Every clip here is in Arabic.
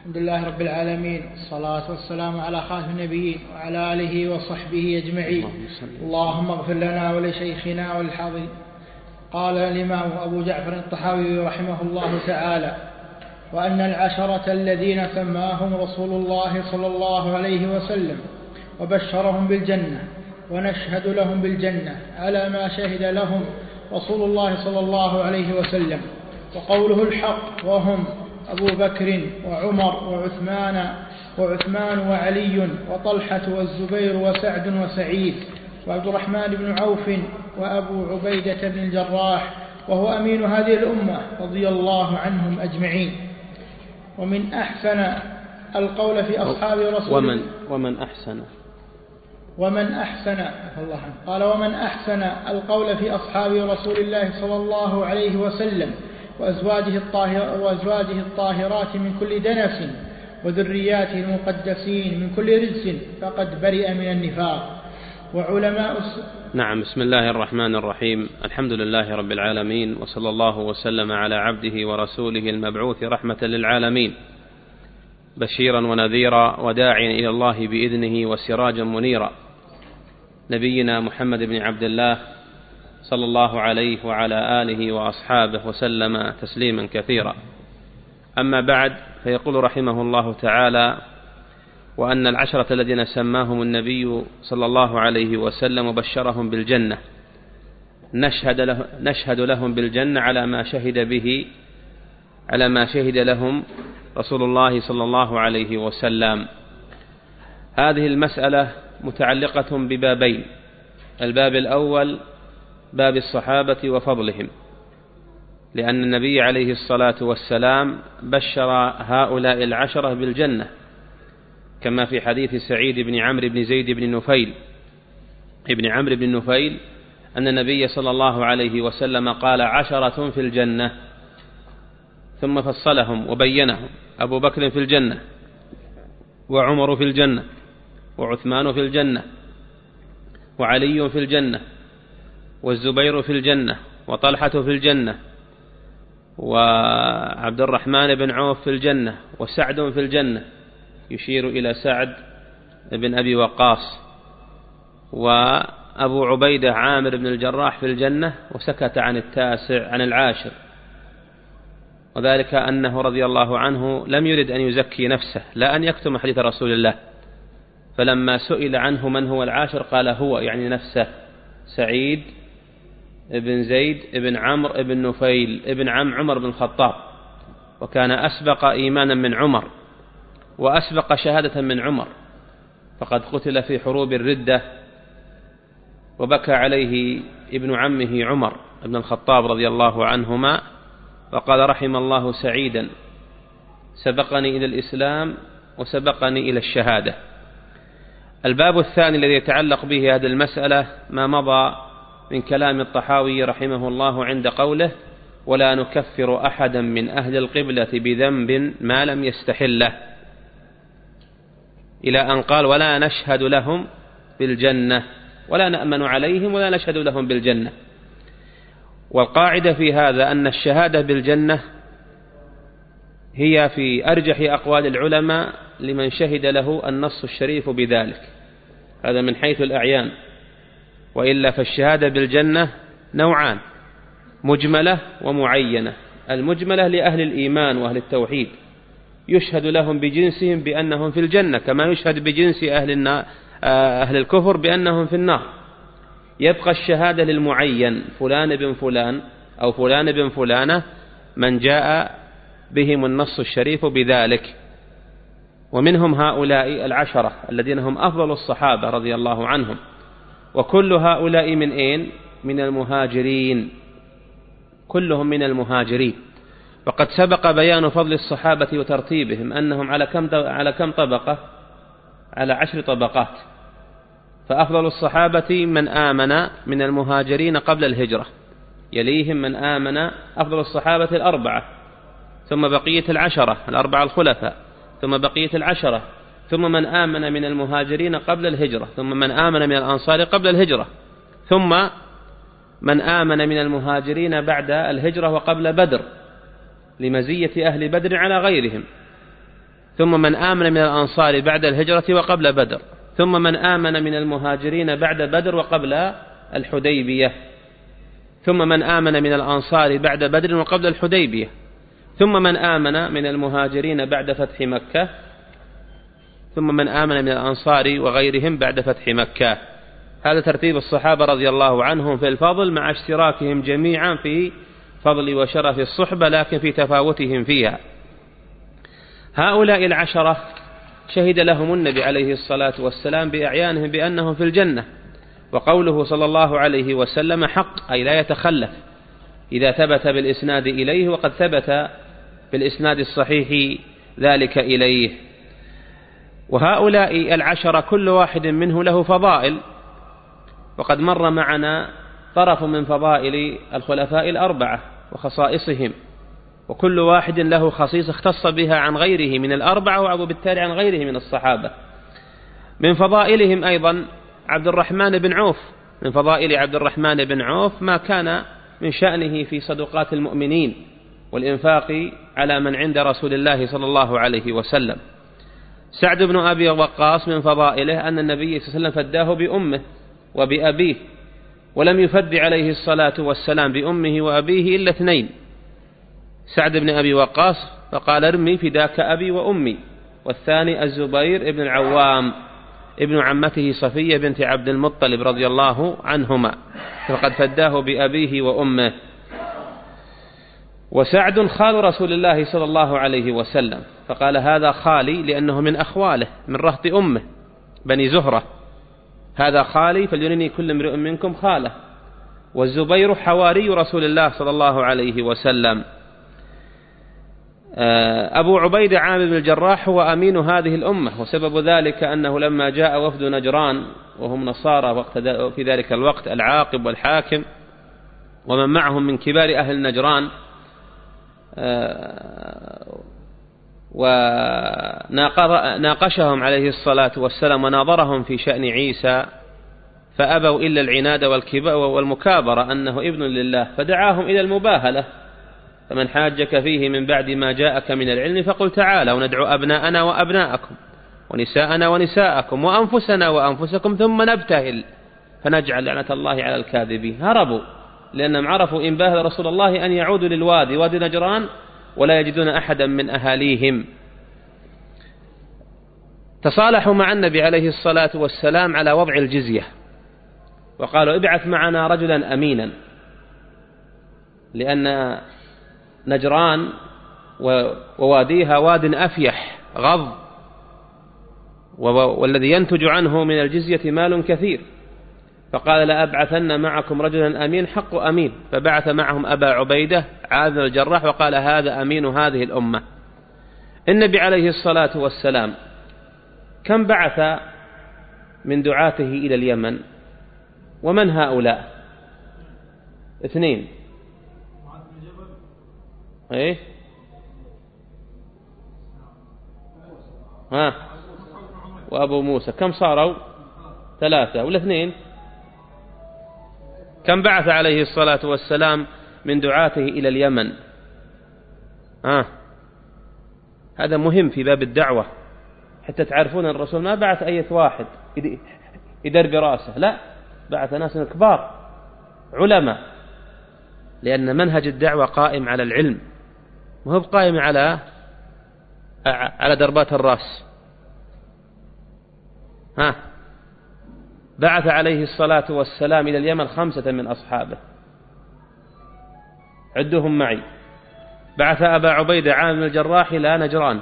الحمد لله رب العالمين، والصلاة والسلام على خاتم النبيين وعلى آله وصحبه أجمعين. اللهم اغفر لنا ولشيخنا وللحاضرين. قال الإمام أبو جعفر الطحاوي رحمه الله تعالى: وأن العشرة الذين سماهم رسول الله صلى الله عليه وسلم وبشرهم بالجنة ونشهد لهم بالجنة على ما شهد لهم رسول الله صلى الله عليه وسلم، وقوله الحق، وهم أبو بكر وعمر وعثمان وعلي وطلحة والزبير وسعد وسعيد وعبد الرحمن بن عوف وأبو عبيدة بن الجراح، وهو أمين هذه الأمة رضي الله عنهم أجمعين. ومن أحسن القول في أصحاب رسول الله ومن أحسن القول في أصحاب رسول الله صلى الله عليه وسلم وأزواجه الطاهرات من كل دنس وذرياته المقدسين من كل رجس فقد برئ من النفاق. وعلماء نعم. بسم الله الرحمن الرحيم. الحمد لله رب العالمين، وصلى الله وسلم على عبده ورسوله المبعوث رحمة للعالمين، بشيرا ونذيرا وداعيا إلى الله بإذنه وسراجا منيرا، نبينا محمد بن عبد الله صلى الله عليه وعلى آله وأصحابه وسلم تسليما كثيرا. أما بعد، فيقول رحمه الله تعالى: وأن العشرة الذين سماهم النبي صلى الله عليه وسلم وبشرهم بالجنة نشهد لهم بالجنة على ما شهد لهم رسول الله صلى الله عليه وسلم. هذه المسألة متعلقة ببابين: الباب الأول باب الصحابة وفضلهم، لأن النبي عليه الصلاة والسلام بشر هؤلاء العشرة بالجنة، كما في حديث سعيد بن عمرو بن زيد بن عمرو بن نفيل أن النبي صلى الله عليه وسلم قال: 10 في الجنة، ثم فصلهم وبينهم: أبو بكر في الجنة، وعمر في الجنة، وعثمان في الجنة، وعلي في الجنة، والزبير في الجنة، وطلحة في الجنة، وعبد الرحمن بن عوف في الجنة، وسعد في الجنة، يشير إلى سعد بن أبي وقاص، وأبو عبيدة عامر بن الجراح في الجنة، وسكت عن العاشر، وذلك أنه رضي الله عنه لم يرد أن يزكي نفسه، لا أن يكتم حديث رسول الله، فلما سئل عنه من هو العاشر قال هو، يعني نفسه، سعيد ابن زيد ابن عمرو ابن نفيل ابن عم عمر بن الخطاب، وكان أسبق إيمانا من عمر وأسبق شهادة من عمر، فقد قتل في حروب الردة، وبكى عليه ابن عمه عمر بن الخطاب رضي الله عنهما، وقال: رحم الله سعيدا، سبقني إلى الإسلام وسبقني إلى الشهادة. الباب الثاني الذي يتعلق به هذه المسألة ما مضى من كلام الطحاوي رحمه الله عند قوله: ولا نكفر أحدا من أهل القبلة بذنب ما لم يستحله، إلى أن قال: ولا نشهد لهم بالجنة، ولا نأمن عليهم ولا نشهد لهم بالجنة. والقاعدة في هذا أن الشهادة بالجنة هي في أرجح أقوال العلماء لمن شهد له النص الشريف بذلك، هذا من حيث الأعيان، وإلا فالشهادة بالجنة نوعان: مجملة ومعينة. المجملة لأهل الإيمان وأهل التوحيد، يشهد لهم بجنسهم بأنهم في الجنة، كما يشهد بجنس أهل الكفر بأنهم في النار. يبقى الشهادة للمعين: فلان بن فلان أو فلان بن فلانة، من جاء بهم النص الشريف بذلك. ومنهم هؤلاء العشرة الذين هم أفضل الصحابة رضي الله عنهم، وكل هؤلاء من أين؟ من المهاجرين، كلهم من المهاجرين. وقد سبق بيان فضل الصحابة وترتيبهم، أنهم على كم طبقة؟ على 10 طبقات. فأفضل الصحابة من آمن من المهاجرين قبل الهجرة، يليهم من آمن أفضل الصحابة 4، ثم بقية 10 الأربعة الخلفاء، ثم بقية 10، ثم من آمن من المهاجرين قبل الهجرة، ثم من آمن من الأنصار قبل الهجرة، ثم من آمن من المهاجرين بعد الهجرة وقبل بدر، لمزية أهل بدر على غيرهم. ثم من آمن من الأنصار بعد الهجرة وقبل بدر، ثم من آمن من المهاجرين بعد بدر وقبل الحديبية، ثم من آمن من الأنصار بعد بدر وقبل الحديبية، ثم من آمن من المهاجرين بعد فتح مكة، ثم من آمن من الأنصار وغيرهم بعد فتح مكة. هذا ترتيب الصحابة رضي الله عنهم في الفضل، مع اشتراكهم جميعا في فضل وشرف الصحبة، لكن في تفاوتهم فيها. هؤلاء العشرة شهد لهم النبي عليه الصلاة والسلام بأعيانهم بأنهم في الجنة، وقوله صلى الله عليه وسلم حق، أي لا يتخلف إذا ثبت بالإسناد إليه، وقد ثبت بالإسناد الصحيح ذلك إليه. وهؤلاء العشرة كل واحد منه له فضائل، وقد مر معنا طرف من فضائل الخلفاء الأربعة وخصائصهم، وكل واحد له خصيصة اختص بها عن غيره من الأربعة، وبالتالي عن غيره من الصحابة. من فضائلهم أيضا عبد الرحمن بن عوف، من فضائل عبد الرحمن بن عوف ما كان من شأنه في صدقات المؤمنين والإنفاق على من عند رسول الله صلى الله عليه وسلم. سعد بن أبي وقاص من فضائله أن النبي صلى الله عليه وسلم فداه بأمه وبأبيه، ولم يفد عليه الصلاة والسلام بأمه وأبيه إلا اثنين، سعد بن أبي وقاص فقال ارمي فداك أبي وأمي، والثاني الزبير بن العوام ابن عمته صفية بنت عبد المطلب رضي الله عنهما، فقد فداه بأبيه وأمه. وسعد خال رسول الله صلى الله عليه وسلم، فقال هذا خالي لأنه من أخواله من رهط أمه بني زهرة، هذا خالي فليرني كل امرئ منكم خاله. والزبير حواري رسول الله صلى الله عليه وسلم. أبو عبيدة عامر بن الجراح هو أمين هذه الأمة، وسبب ذلك أنه لما جاء وفد نجران وهم نصارى في ذلك الوقت، العاقب والحاكم ومن معهم من كبار أهل نجران، وناقشهم عليه الصلاة والسلام وناظرهم في شأن عيسى، فأبوا إلا العناد والمكابرة أنه ابن لله، فدعاهم إلى المباهلة. فمن حاجك فيه من بعد ما جاءك من العلم فقل تعالوا وندعو أبناءنا وأبناءكم ونساءنا ونساءكم وأنفسنا وأنفسكم ثم نبتهل فنجعل لعنة الله على الكاذبين. هربوا لأنهم عرفوا إن باهل رسول الله أن يعودوا للوادي، وادي نجران، ولا يجدون أحدا من أهاليهم. تصالحوا مع النبي عليه الصلاة والسلام على وضع الجزية، وقالوا ابعث معنا رجلا أمينا، لأن نجران وواديها واد أفيح غض، والذي ينتج عنه من الجزية مال كثير. فقال لأبعثن معكم رجلا أمين حق أمين، فبعث معهم أبا عبيدة عامر الجراح وقال هذا أمين هذه الأمة. النبي عليه الصلاة والسلام كم بعث من دعاته إلى اليمن؟ ومن هؤلاء؟ اثنين، ايه وأبو موسى، كم صاروا؟ ثلاثة، والاثنين كم بعث عليه الصلاة والسلام من دعاته إلى اليمن؟ هذا مهم في باب الدعوة، حتى تعرفون الرسول ما بعث أي واحد يدر براسه، لا، بعث ناس كبار علماء، لأن منهج الدعوة قائم على العلم، وهو قائم على دربات الرأس. بعث عليه الصلاة والسلام إلى اليمن 5 من أصحابه، عدهم معي. بعث أبا عبيدة عامر بن الجراح إلى نجران،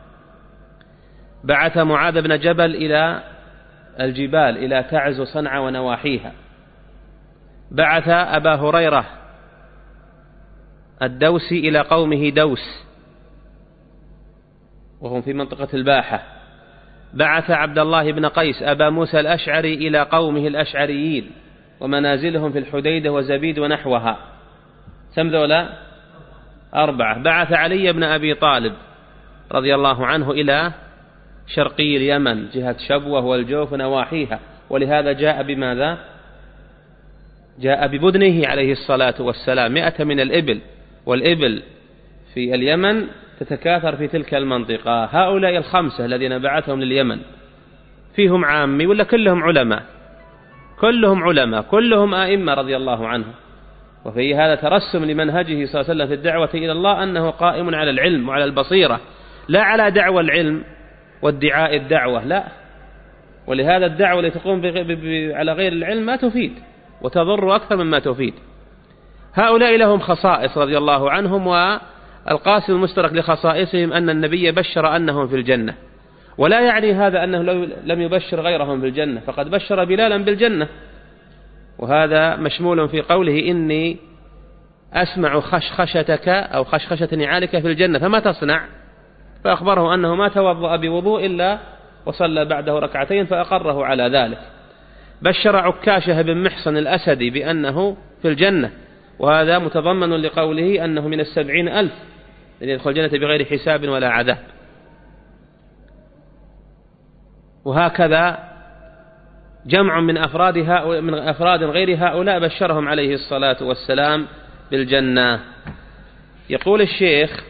بعث معاذ بن جبل إلى الجبال إلى تعز وصنعاء ونواحيها، بعث أبا هريرة الدوسي إلى قومه دوس وهم في منطقة الباحة، بعث عبد الله بن قيس أبا موسى الأشعري إلى قومه الأشعريين ومنازلهم في الحديدة وزبيد ونحوها، كم ذولا؟ 4. بعث علي بن أبي طالب رضي الله عنه إلى شرقي اليمن جهة شبوة والجوف ونواحيها، ولهذا جاء بماذا؟ جاء ببدنه عليه الصلاة والسلام 100 من الإبل، والإبل في اليمن تتكاثر في تلك المنطقة. هؤلاء الخمسة الذين بعثهم لليمن فيهم عامي ولا كلهم علماء؟ كلهم علماء، كلهم آئمة رضي الله عنهم. وفي هذا ترسم لمنهجه صلى الله عليه وسلم في الدعوة إلى الله أنه قائم على العلم وعلى البصيرة، لا على دعوة العلم وادعاء الدعوة، لا. ولهذا الدعوة التي تقوم على غير العلم ما تفيد وتضر أكثر مما تفيد. هؤلاء لهم خصائص رضي الله عنهم، والقاسم المشترك لخصائصهم أن النبي بشر أنهم في الجنة، ولا يعني هذا أنه لم يبشر غيرهم بالجنة، فقد بشر بلالا بالجنة، وهذا مشمول في قوله إني أسمع خشخشتك أو خشخشة نعالك في الجنة فما تصنع، فأخبره أنه ما توضأ بوضوء إلا وصلى بعده ركعتين فأقره على ذلك. بشر عكاشة بن محصن الأسدي بأنه في الجنة، وهذا متضمن لقوله أنه من 70,000 الذين يدخل الجنة بغير حساب ولا عذاب. وهكذا جمع من أفراد غير هؤلاء بشرهم عليه الصلاة والسلام بالجنة. يقول الشيخ: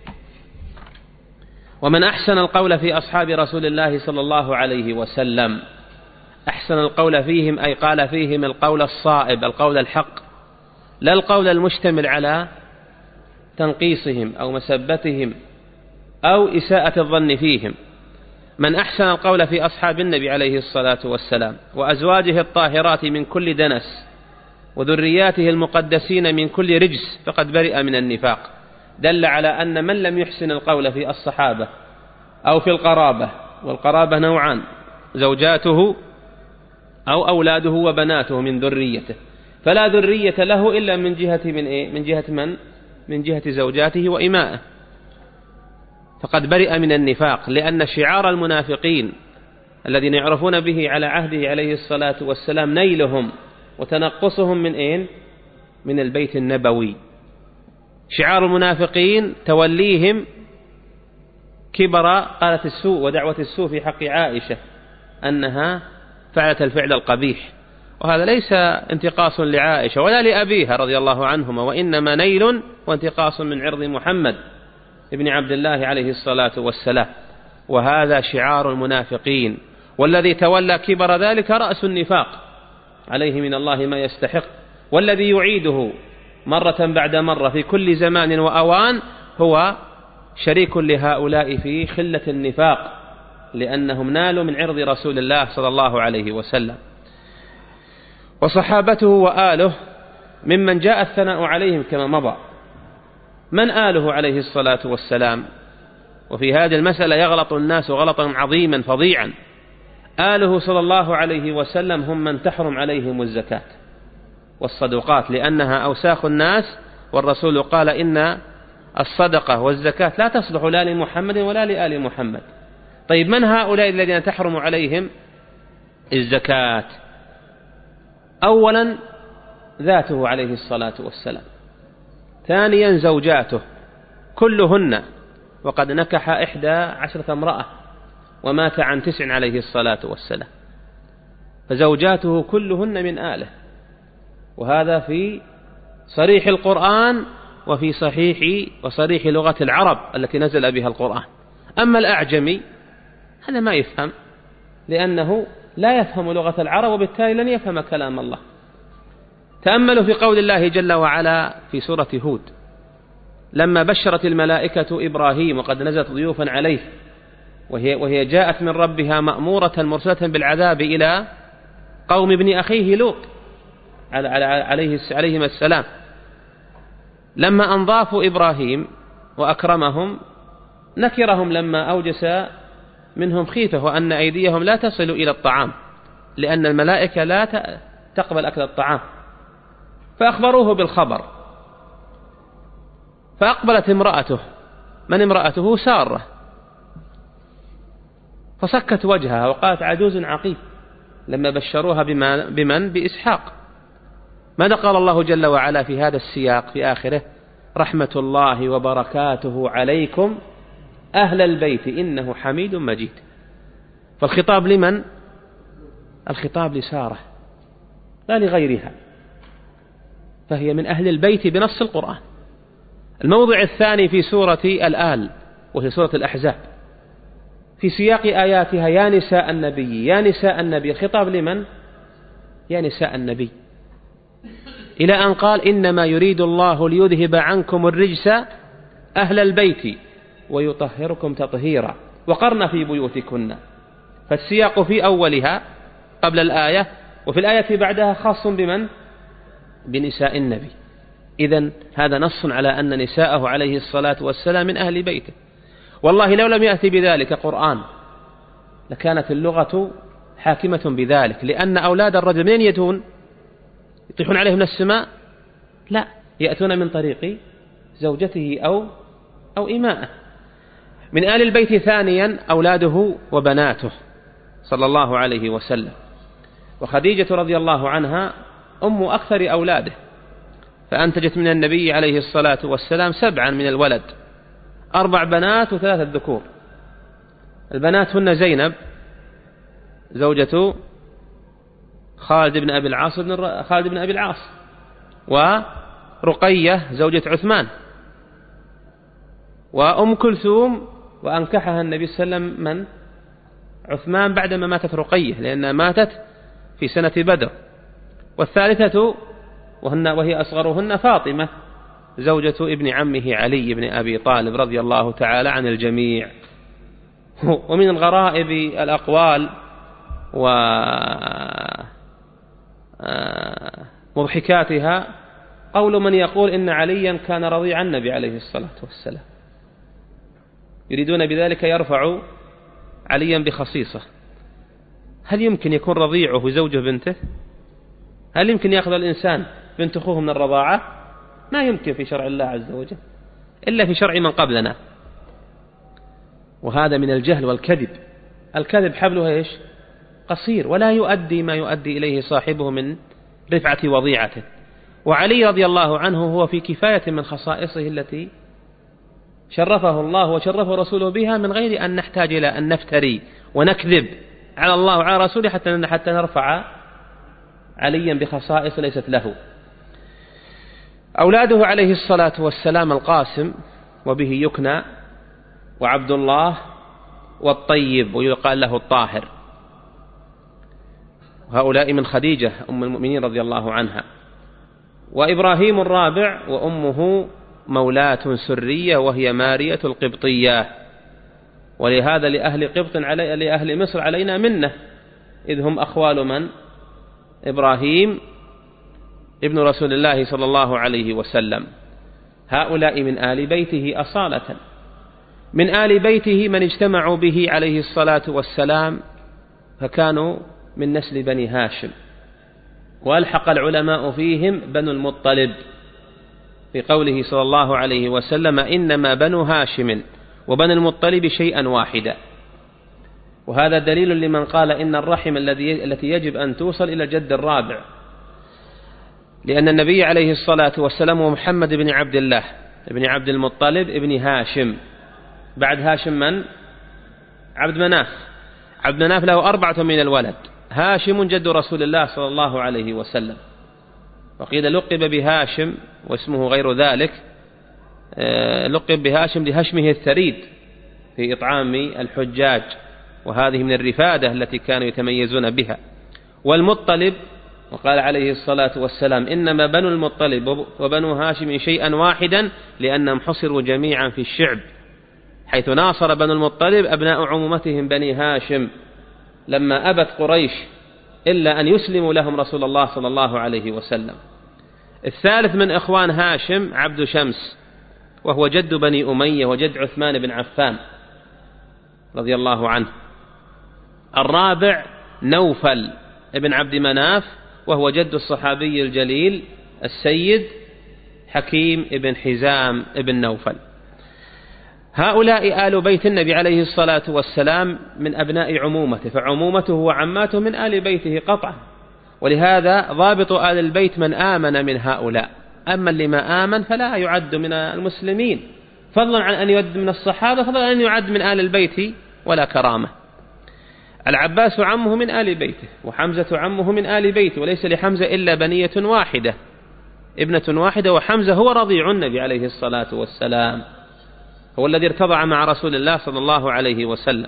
ومن أحسن القول في أصحاب رسول الله صلى الله عليه وسلم، أحسن القول فيهم أي قال فيهم القول الصائب، القول الحق، لا القول المشتمل على تنقيصهم أو مسبتهم أو إساءة الظن فيهم. من أحسن القول في أصحاب النبي عليه الصلاة والسلام وأزواجه الطاهرات من كل دنس وذرياته المقدسين من كل رجس فقد برئ من النفاق. دل على أن من لم يحسن القول في الصحابة أو في القرابة، والقرابة نوعان: زوجاته أو أولاده وبناته من ذريته، فلا ذرية له إلا من جهة من جهة زوجاته وإمائه، فقد برئ من النفاق. لأن شعار المنافقين الذين يعرفون به على عهده عليه الصلاة والسلام نيلهم وتنقصهم من البيت النبوي. شعار المنافقين توليهم كبر قالت السوء ودعوة السوء في حق عائشة أنها فعلت الفعل القبيح، وهذا ليس انتقاص لعائشة ولا لأبيها رضي الله عنهما، وإنما نيل وانتقاص من عرض محمد ابن عبد الله عليه الصلاة والسلام. وهذا شعار المنافقين، والذي تولى كبر ذلك رأس النفاق عليه من الله ما يستحق، والذي يعيده مرة بعد مرة في كل زمان وأوان هو شريك لهؤلاء في خلة النفاق، لأنهم نالوا من عرض رسول الله صلى الله عليه وسلم. وصحابته وآله ممن جاء الثناء عليهم كما مضى. من آله عليه الصلاة والسلام؟ وفي هذه المسألة يغلط الناس غلطا عظيما فظيعا. آله صلى الله عليه وسلم هم من تحرم عليهم الزكاة والصدقات، لأنها أوساخ الناس، والرسول قال إن الصدقة والزكاة لا تصلح لا لمحمد ولا لآل محمد. طيب من هؤلاء الذين تحرم عليهم الزكاة؟ أولا ذاته عليه الصلاة والسلام، ثانيا زوجاته كلهن، وقد نكح 11 امرأة ومات عن 9 عليه الصلاة والسلام، فزوجاته كلهن من آله، وهذا في صريح القرآن وفي صريح لغة العرب التي نزل بها القرآن. أما الأعجمي هذا ما يفهم، لأنه لا يفهم لغة العرب، وبالتالي لن يفهم كلام الله. تأملوا في قول الله جل وعلا في سورة هود لما بشرت الملائكة إبراهيم وقد نزلت ضيوفا عليه، وهي جاءت من ربها مأمورة مرسلة بالعذاب إلى قوم ابن أخيه لوط عليهم السلام. لما أنضافوا إبراهيم وأكرمهم نكرهم لما أوجس منهم خيفة وأن أيديهم لا تصل إلى الطعام، لأن الملائكة لا تقبل أكل الطعام، فأخبروه بالخبر. فأقبلت امرأته، من امرأته؟ سارة، فسكت وجهها وقالت عجوز عقيم لما بشروها بمن؟ بإسحاق. ماذا قال الله جل وعلا في هذا السياق في آخره؟ رحمة الله وبركاته عليكم أهل البيت إنه حميد مجيد. فالخطاب لمن؟ الخطاب لسارة لا لغيرها، فهي من أهل البيت بنص القرآن. الموضع الثاني في سورة الآل وهي سورة الأحزاب في سياق آياتها: يا نساء النبي يا نساء النبي. الخطاب لمن؟ يا نساء النبي، إلى أن قال: إنما يريد الله ليذهب عنكم الرجس أهل البيت ويطهركم تطهيرا وقرن في بيوتكن. فالسياق في أولها قبل الآية، وفي الآية بعدها خاص بمن؟ بنساء النبي. إذن هذا نص على أن نساءه عليه الصلاة والسلام من أهل بيته. والله لو لم يأتي بذلك قرآن لكانت اللغة حاكمة بذلك، لأن أولاد الرجل منين يأتون؟ يطيحون عليه من السماء؟ لا، يأتون من طريق زوجته أو إماءه. من آل البيت ثانيا أولاده وبناته صلى الله عليه وسلم. وخديجة رضي الله عنها أم أكثر أولاده، فأنتجت من النبي عليه الصلاة والسلام 7 من الولد، 4 بنات و3 ذكور. البنات هن زينب زوجة خالد بن أبي العاص، ورقية زوجة عثمان، وأم كلثوم، وأنكحها النبي صلى الله عليه وسلم من؟ عثمان، بعدما ماتت رقية لأنها ماتت في سنة بدر. والثالثة وهي أصغرهن فاطمة زوجة ابن عمه علي بن أبي طالب رضي الله تعالى عن الجميع. ومن الغرائب الأقوال ومضحكاتها قول من يقول إن عليا كان رضيع النبي عليه الصلاة والسلام، يريدون بذلك يرفع عليا بخصيصة. هل يمكن يكون رضيعه زوجه بنته؟ هل يمكن يأخذ الإنسان بنت أخوه من الرضاعة؟ ما يمكن في شرع الله عز وجل، إلا في شرع من قبلنا. وهذا من الجهل والكذب. الكذب حبله إيش؟ قصير، ولا يؤدي ما يؤدي إليه صاحبه من رفعة وضيعته. وعلي رضي الله عنه هو في كفاية من خصائصه التي شرفه الله وشرفه رسوله بها، من غير أن نحتاج إلى أن نفتري ونكذب على الله وعلى رسوله حتى نرفع عليا بخصائص ليست له. أولاده عليه الصلاة والسلام: القاسم وبه يكنى، وعبد الله، والطيب ويقال له الطاهر. هؤلاء من خديجة أم المؤمنين رضي الله عنها. وإبراهيم الرابع، وأمه مولاة سرية وهي مارية القبطية. ولهذا لأهل مصر علينا منه، إذ هم أخوال من؟ إبراهيم ابن رسول الله صلى الله عليه وسلم. هؤلاء من آل بيته أصالة. من آل بيته من اجتمعوا به عليه الصلاة والسلام فكانوا من نسل بني هاشم، وألحق العلماء فيهم بنو المطلب في قوله صلى الله عليه وسلم: إنما بنو هاشم وبنو المطلب شيئا واحدا. وهذا دليل لمن قال إن الرحم التي يجب أن توصل إلى الجد الرابع، لأن النبي عليه الصلاة والسلام ومحمد بن عبد الله بن عبد المطلب ابن هاشم. بعد هاشم من؟ عبد مناف. عبد مناف له 4 من الولد. هاشم جد رسول الله صلى الله عليه وسلم، وقيل لقب بهاشم واسمه غير ذلك، لقب بهاشم لهشمه الثريد في إطعام الحجاج، وهذه من الرفادة التي كانوا يتميزون بها. والمطلب، وقال عليه الصلاة والسلام: إنما بنو المطلب وبنو هاشم شيئا واحدا، لأنهم حصروا جميعا في الشعب، حيث ناصر بنو المطلب أبناء عمومتهم بني هاشم لما أبت قريش إلا أن يسلموا لهم رسول الله صلى الله عليه وسلم. الثالث من إخوان هاشم عبد شمس، وهو جد بني أمية وجد عثمان بن عفان رضي الله عنه. الرابع نوفل ابن عبد مناف، وهو جد الصحابي الجليل السيد حكيم ابن حزام ابن نوفل. هؤلاء آل بيت النبي عليه الصلاة والسلام من أبناء عمومته، فعمومته وعماته من آل بيته قطعا. ولهذا ضابط آل البيت من آمن من هؤلاء، أما اللي ما آمن فلا يعد من المسلمين، فضلا عن أن يعد من الصحابة، فضلا عن أن يعد من آل البيت ولا كرامة. العباس عمه من آل بيته، وحمزة عمه من آل بيته، وليس لحمزة إلا بنية واحدة، ابنة واحدة، وحمزة هو رضيع النبي عليه الصلاة والسلام. هو الذي ارتضع مع رسول الله صلى الله عليه وسلم.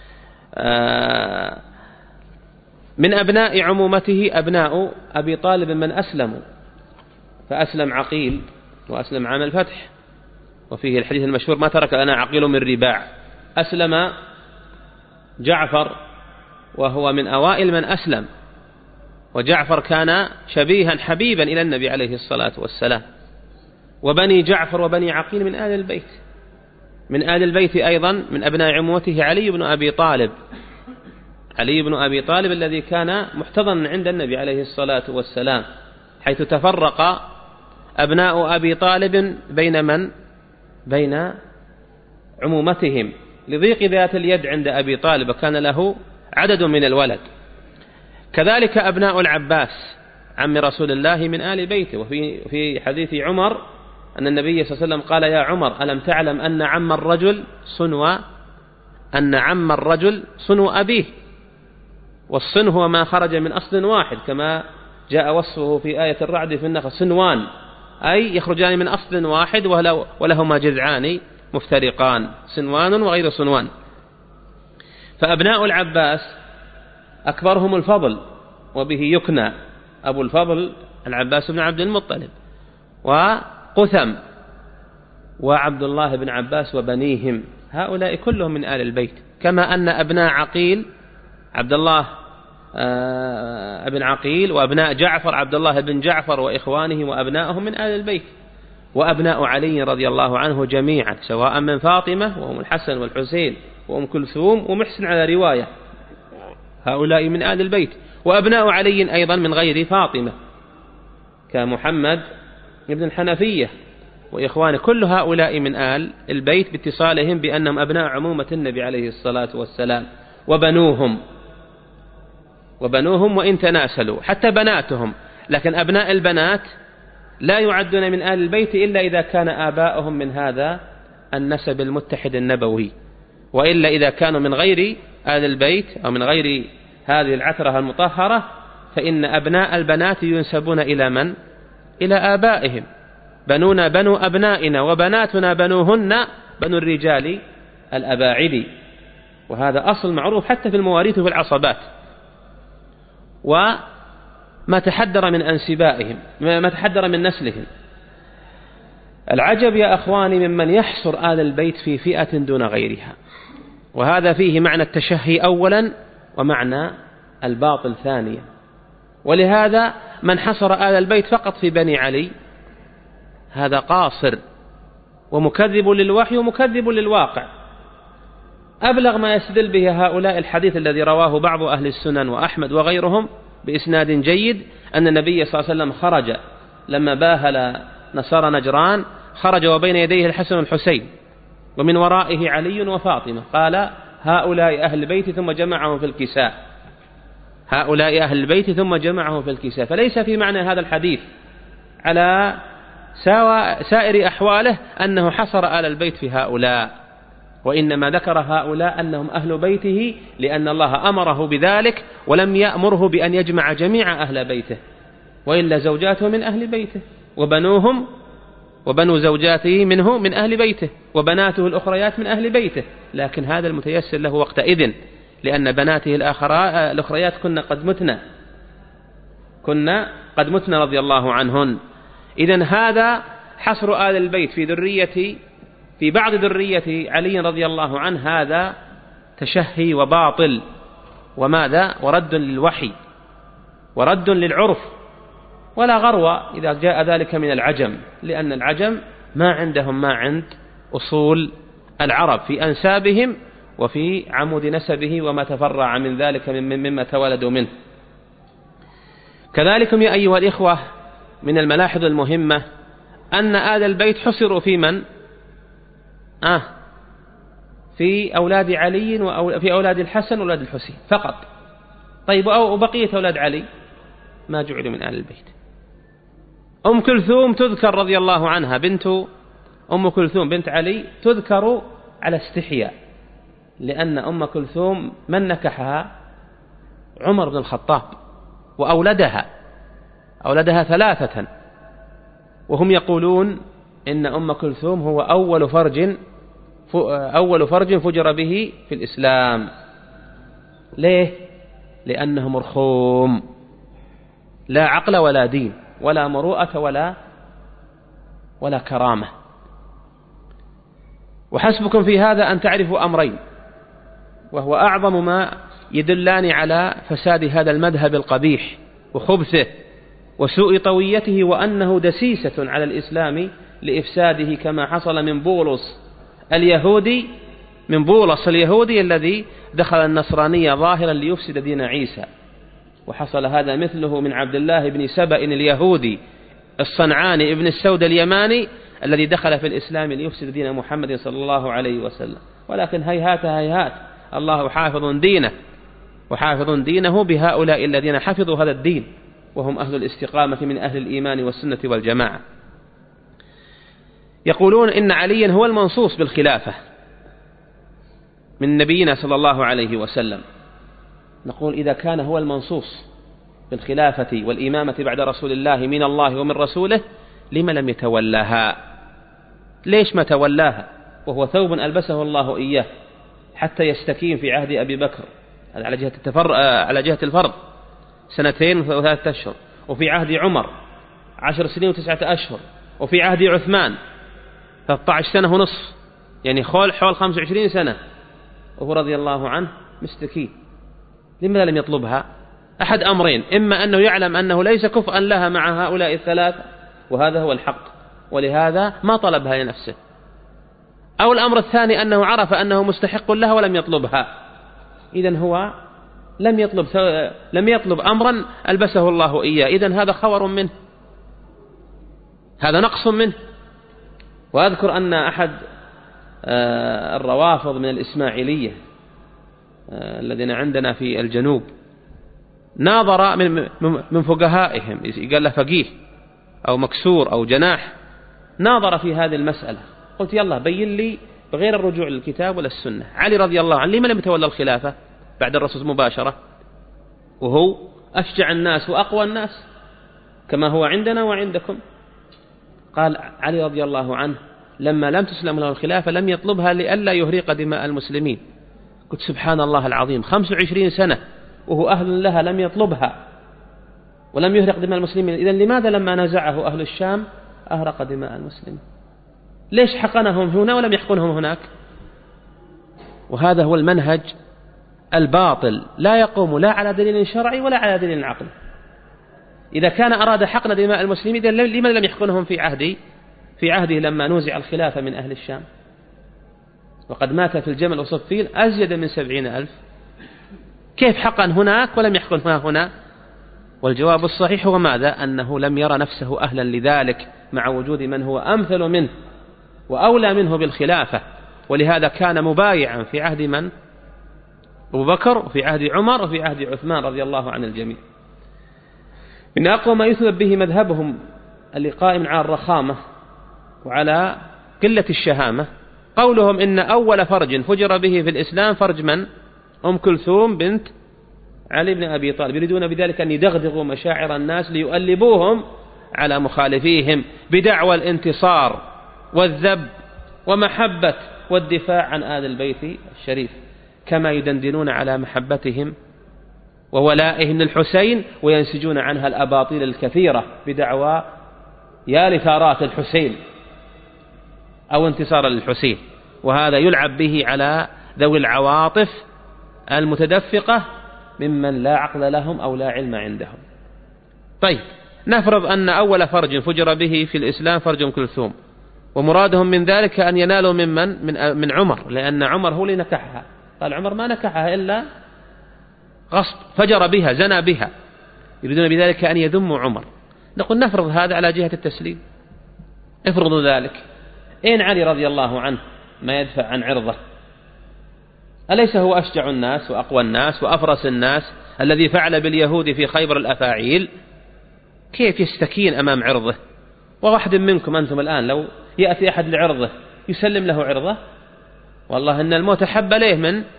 من أبناء عمومته أبناء أبي طالب من أسلموا، فأسلم عقيل وأسلم عام الفتح، وفيه الحديث المشهور ما ترك أنا عقيل من رباع. أسلم جعفر وهو من أوائل من أسلم، وجعفر كان شبيها حبيبا إلى النبي عليه الصلاة والسلام. وبني جعفر وبني عقيل من آل البيت. من آل البيت أيضا من أبناء عمومته علي بن أبي طالب، علي بن أبي طالب الذي كان محتضنا عند النبي عليه الصلاة والسلام، حيث تفرق أبناء أبي طالب بين من؟ بين عمومتهم لضيق ذات اليد عند أبي طالب، وكان له عدد من الولد. كذلك أبناء العباس عم رسول الله من آل بيته. وفي حديث عمر أن النبي صلى الله عليه وسلم قال: يا عمر ألم تعلم أن عم الرجل صنو أبيه، والصن هو ما خرج من أصل واحد، كما جاء وصفه في آية الرعد في النخل: صنوان، أي يخرجان من أصل واحد ولهما جذعان مفترقان، صنوان وغير صنوان. فأبناء العباس أكبرهم الفضل، وبه يكنى أبو الفضل العباس بن عبد المطلب، وقثم وعبد الله بن عباس وبنيهم، هؤلاء كلهم من آل البيت. كما أن أبناء عقيل عبد الله بن عقيل، وأبناء جعفر عبد الله بن جعفر وإخوانه وأبنائهم من آل البيت. وأبناء علي رضي الله عنه جميعا، سواء من فاطمة وهم الحسن والحسين وأم كلثوم ومحسن على رواية، هؤلاء من آل البيت. وأبناء علي أيضا من غير فاطمة كمحمد بن الحنفية وإخوانه، كل هؤلاء من آل البيت باتصالهم بأنهم أبناء عمومة النبي عليه الصلاة والسلام. وبنوهم وإن تناسلوا حتى بناتهم، لكن أبناء البنات لا يعدون من آل البيت إلا إذا كان آباؤهم من هذا النسب المتحد النبوي، وإلا إذا كانوا من غير آل البيت أو من غير هذه العترة المطهرة فإن أبناء البنات ينسبون إلى من؟ إلى آبائهم. بنونا بنو أبنائنا وبناتنا بنوهن بنو الرجال الأباعد، وهذا أصل معروف حتى في المواريث وفي العصبات. وما تحدر من أنسبائهم، ما تحدر من نسلهم. العجب يا أخواني ممن يحصر آل البيت في فئة دون غيرها، وهذا فيه معنى التشهي أولا ومعنى الباطل ثانيا. ولهذا من حصر آل البيت فقط في بني علي هذا قاصر ومكذب للوحي ومكذب للواقع. أبلغ ما يستدل به هؤلاء الحديث الذي رواه بعض أهل السنن وأحمد وغيرهم بإسناد جيد أن النبي صلى الله عليه وسلم خرج لما باهل نصارى نجران، خرج وبين يديه الحسن والحسين ومن ورائه علي وفاطمة، قال: هؤلاء أهل البيت، ثم جمعهم في الكساء. هؤلاء أهل البيت ثم جمعهم في الكساء. فليس في معنى هذا الحديث على سائر أحواله أنه حصر آل البيت في هؤلاء، وإنما ذكر هؤلاء أنهم أهل بيته لأن الله أمره بذلك، ولم يأمره بأن يجمع جميع أهل بيته، وإلا زوجاته من أهل بيته، وبنوهم وبنو زوجاته منه من أهل بيته، وبناته الأخريات من أهل بيته. لكن هذا المتيسر له وقتئذ، لأن بناته الأخريات كنا قد متن رضي الله عنهن. إذن هذا حصر آل البيت في بعض ذرية علي رضي الله عنه، هذا تشهي وباطل، وماذا؟ ورد للوحي ورد للعرف، ولا غرو إذا جاء ذلك من العجم، لأن العجم ما عندهم ما عند أصول العرب في أنسابهم وفي عمود نسبه وما تفرع من ذلك مما تولدوا منه. كذلك يا أيها الإخوة من الملاحظ المهمة أن آل البيت حصروا في من؟ في أولاد علي وفي أولاد الحسن وأولاد الحسين فقط. طيب، وبقية أولاد علي ما جعلوا من آل البيت. أم كلثوم تذكر رضي الله عنها، أم كلثوم بنت علي تذكر على استحياء، لأن أم كلثوم من نكحها؟ عمر بن الخطاب، وأولدها 3، وهم يقولون إن أم كلثوم هو أول فرج أول فرج فجر به في الإسلام. ليه؟ لأنه مرخوم، لا عقل ولا دين ولا مروءة ولا كرامة. وحسبكم في هذا أن تعرفوا أمرين، وهو أعظم ما يدلان على فساد هذا المذهب القبيح وخبثه وسوء طويته، وأنه دسيسة على الإسلام لإفساده، كما حصل من بولس اليهودي الذي دخل النصرانية ظاهرا ليفسد دين عيسى، وحصل هذا مثله من عبد الله بن سبأ اليهودي الصنعاني ابن السود اليماني الذي دخل في الإسلام ليفسد دين محمد صلى الله عليه وسلم. ولكن هيهات الله حافظ دينه بهؤلاء الذين حفظوا هذا الدين، وهم أهل الاستقامة من أهل الإيمان والسنة والجماعة. يقولون إن عليا هو المنصوص بالخلافة من نبينا صلى الله عليه وسلم. نقول إذا كان هو المنصوص بالخلافة والإمامة بعد رسول الله من الله ومن رسوله، لما لم يتولاها؟ ليش ما تولاها وهو ثوب ألبسه الله إياه حتى يستكين في عهد أبي بكر على جهة الفرض 2 و3 أشهر، وفي عهد عمر 10 سنين و9 أشهر، وفي عهد عثمان 13 سنة ونصف، يعني حول 25 سنة، وهو رضي الله عنه مستكين. لماذا لم يطلبها؟ أحد أمرين: إما أنه يعلم أنه ليس كفءا لها مع هؤلاء الثلاثة، وهذا هو الحق، ولهذا ما طلبها لنفسه، أو الأمر الثاني أنه عرف أنه مستحق لها ولم يطلبها. إذن هو لم يطلب أمرا ألبسه الله إياه، إذن هذا خور منه، هذا نقص منه. وأذكر أن أحد الروافض من الإسماعيلية الذين عندنا في الجنوب ناظر من فقهائهم، قال له فقيه أو مكسور أو جناح، ناظر في هذه المسألة. قلت يلا بين لي بغير الرجوع للكتاب ولا السنة، علي رضي الله عنه لما لم يتولى الخلافة بعد الرسول مباشرة وهو أشجع الناس وأقوى الناس كما هو عندنا وعندكم؟ قال علي رضي الله عنه لما لم تسلم له الخلافة لم يطلبها لئلا يهريق دماء المسلمين. قلت سبحان الله العظيم، 25 سنة وهو أهل لها لم يطلبها ولم يهرق دماء المسلمين. إذن لماذا لما نزعه أهل الشام أهرق دماء المسلمين؟ ليش حقنهم هنا ولم يحقنهم هناك؟ وهذا هو المنهج الباطل، لا يقوم لا على دليل شرعي ولا على دليل عقلي. إذا كان أراد حقن دماء المسلمين لماذا لم يحقنهم في عهده لما نوزع الخلافة من أهل الشام؟ وقد مات في الجمل وصفين أزيد من 70,000، كيف حقن هناك ولم يحقن هنا؟ والجواب الصحيح هو ماذا؟ أنه لم يرى نفسه أهلا لذلك مع وجود من هو أمثل منه وأولى منه بالخلافة، ولهذا كان مبايعا في عهد من؟ أبو بكر، وفي عهد عمر، وفي عهد عثمان رضي الله عن الجميع. من أقوى ما يثبت به مذهبهم اللي قائم على الرخامة وعلى قلة الشهامة قولهم إن أول فرج فجر به في الإسلام فرج من؟ أم كلثوم بنت علي بن أبي طالب. يريدون بذلك أن يدغدغوا مشاعر الناس ليؤلبوهم على مخالفيهم بدعوى الانتصار والذب ومحبة والدفاع عن آل البيت الشريف، كما يدندنون على محبتهم وولائهم للحسين وينسجون عنها الأباطيل الكثيرة بدعوى يا لثارات الحسين أو انتصار للحسين. وهذا يلعب به على ذوي العواطف المتدفقة ممن لا عقل لهم أو لا علم عندهم. طيب نفرض أن أول فرج فجر به في الإسلام فرج أم كلثوم، ومرادهم من ذلك أن ينالوا من عمر، لأن عمر هو اللي نكحها. قال عمر ما نكحها إلا غصب، فجر بها زنى بها، يريدون بذلك أن يذموا عمر. نقول نفرض هذا على جهة التسليم، افرضوا ذلك. أين علي رضي الله عنه ما يدفع عن عرضه؟ أليس هو أشجع الناس وأقوى الناس وأفرس الناس الذي فعل باليهود في خيبر الأفاعيل؟ كيف يستكين أمام عرضه؟ وواحد منكم أنتم الآن لو يأتي أحد لعرضه يسلم له عرضه؟ والله إن الموت حب ليه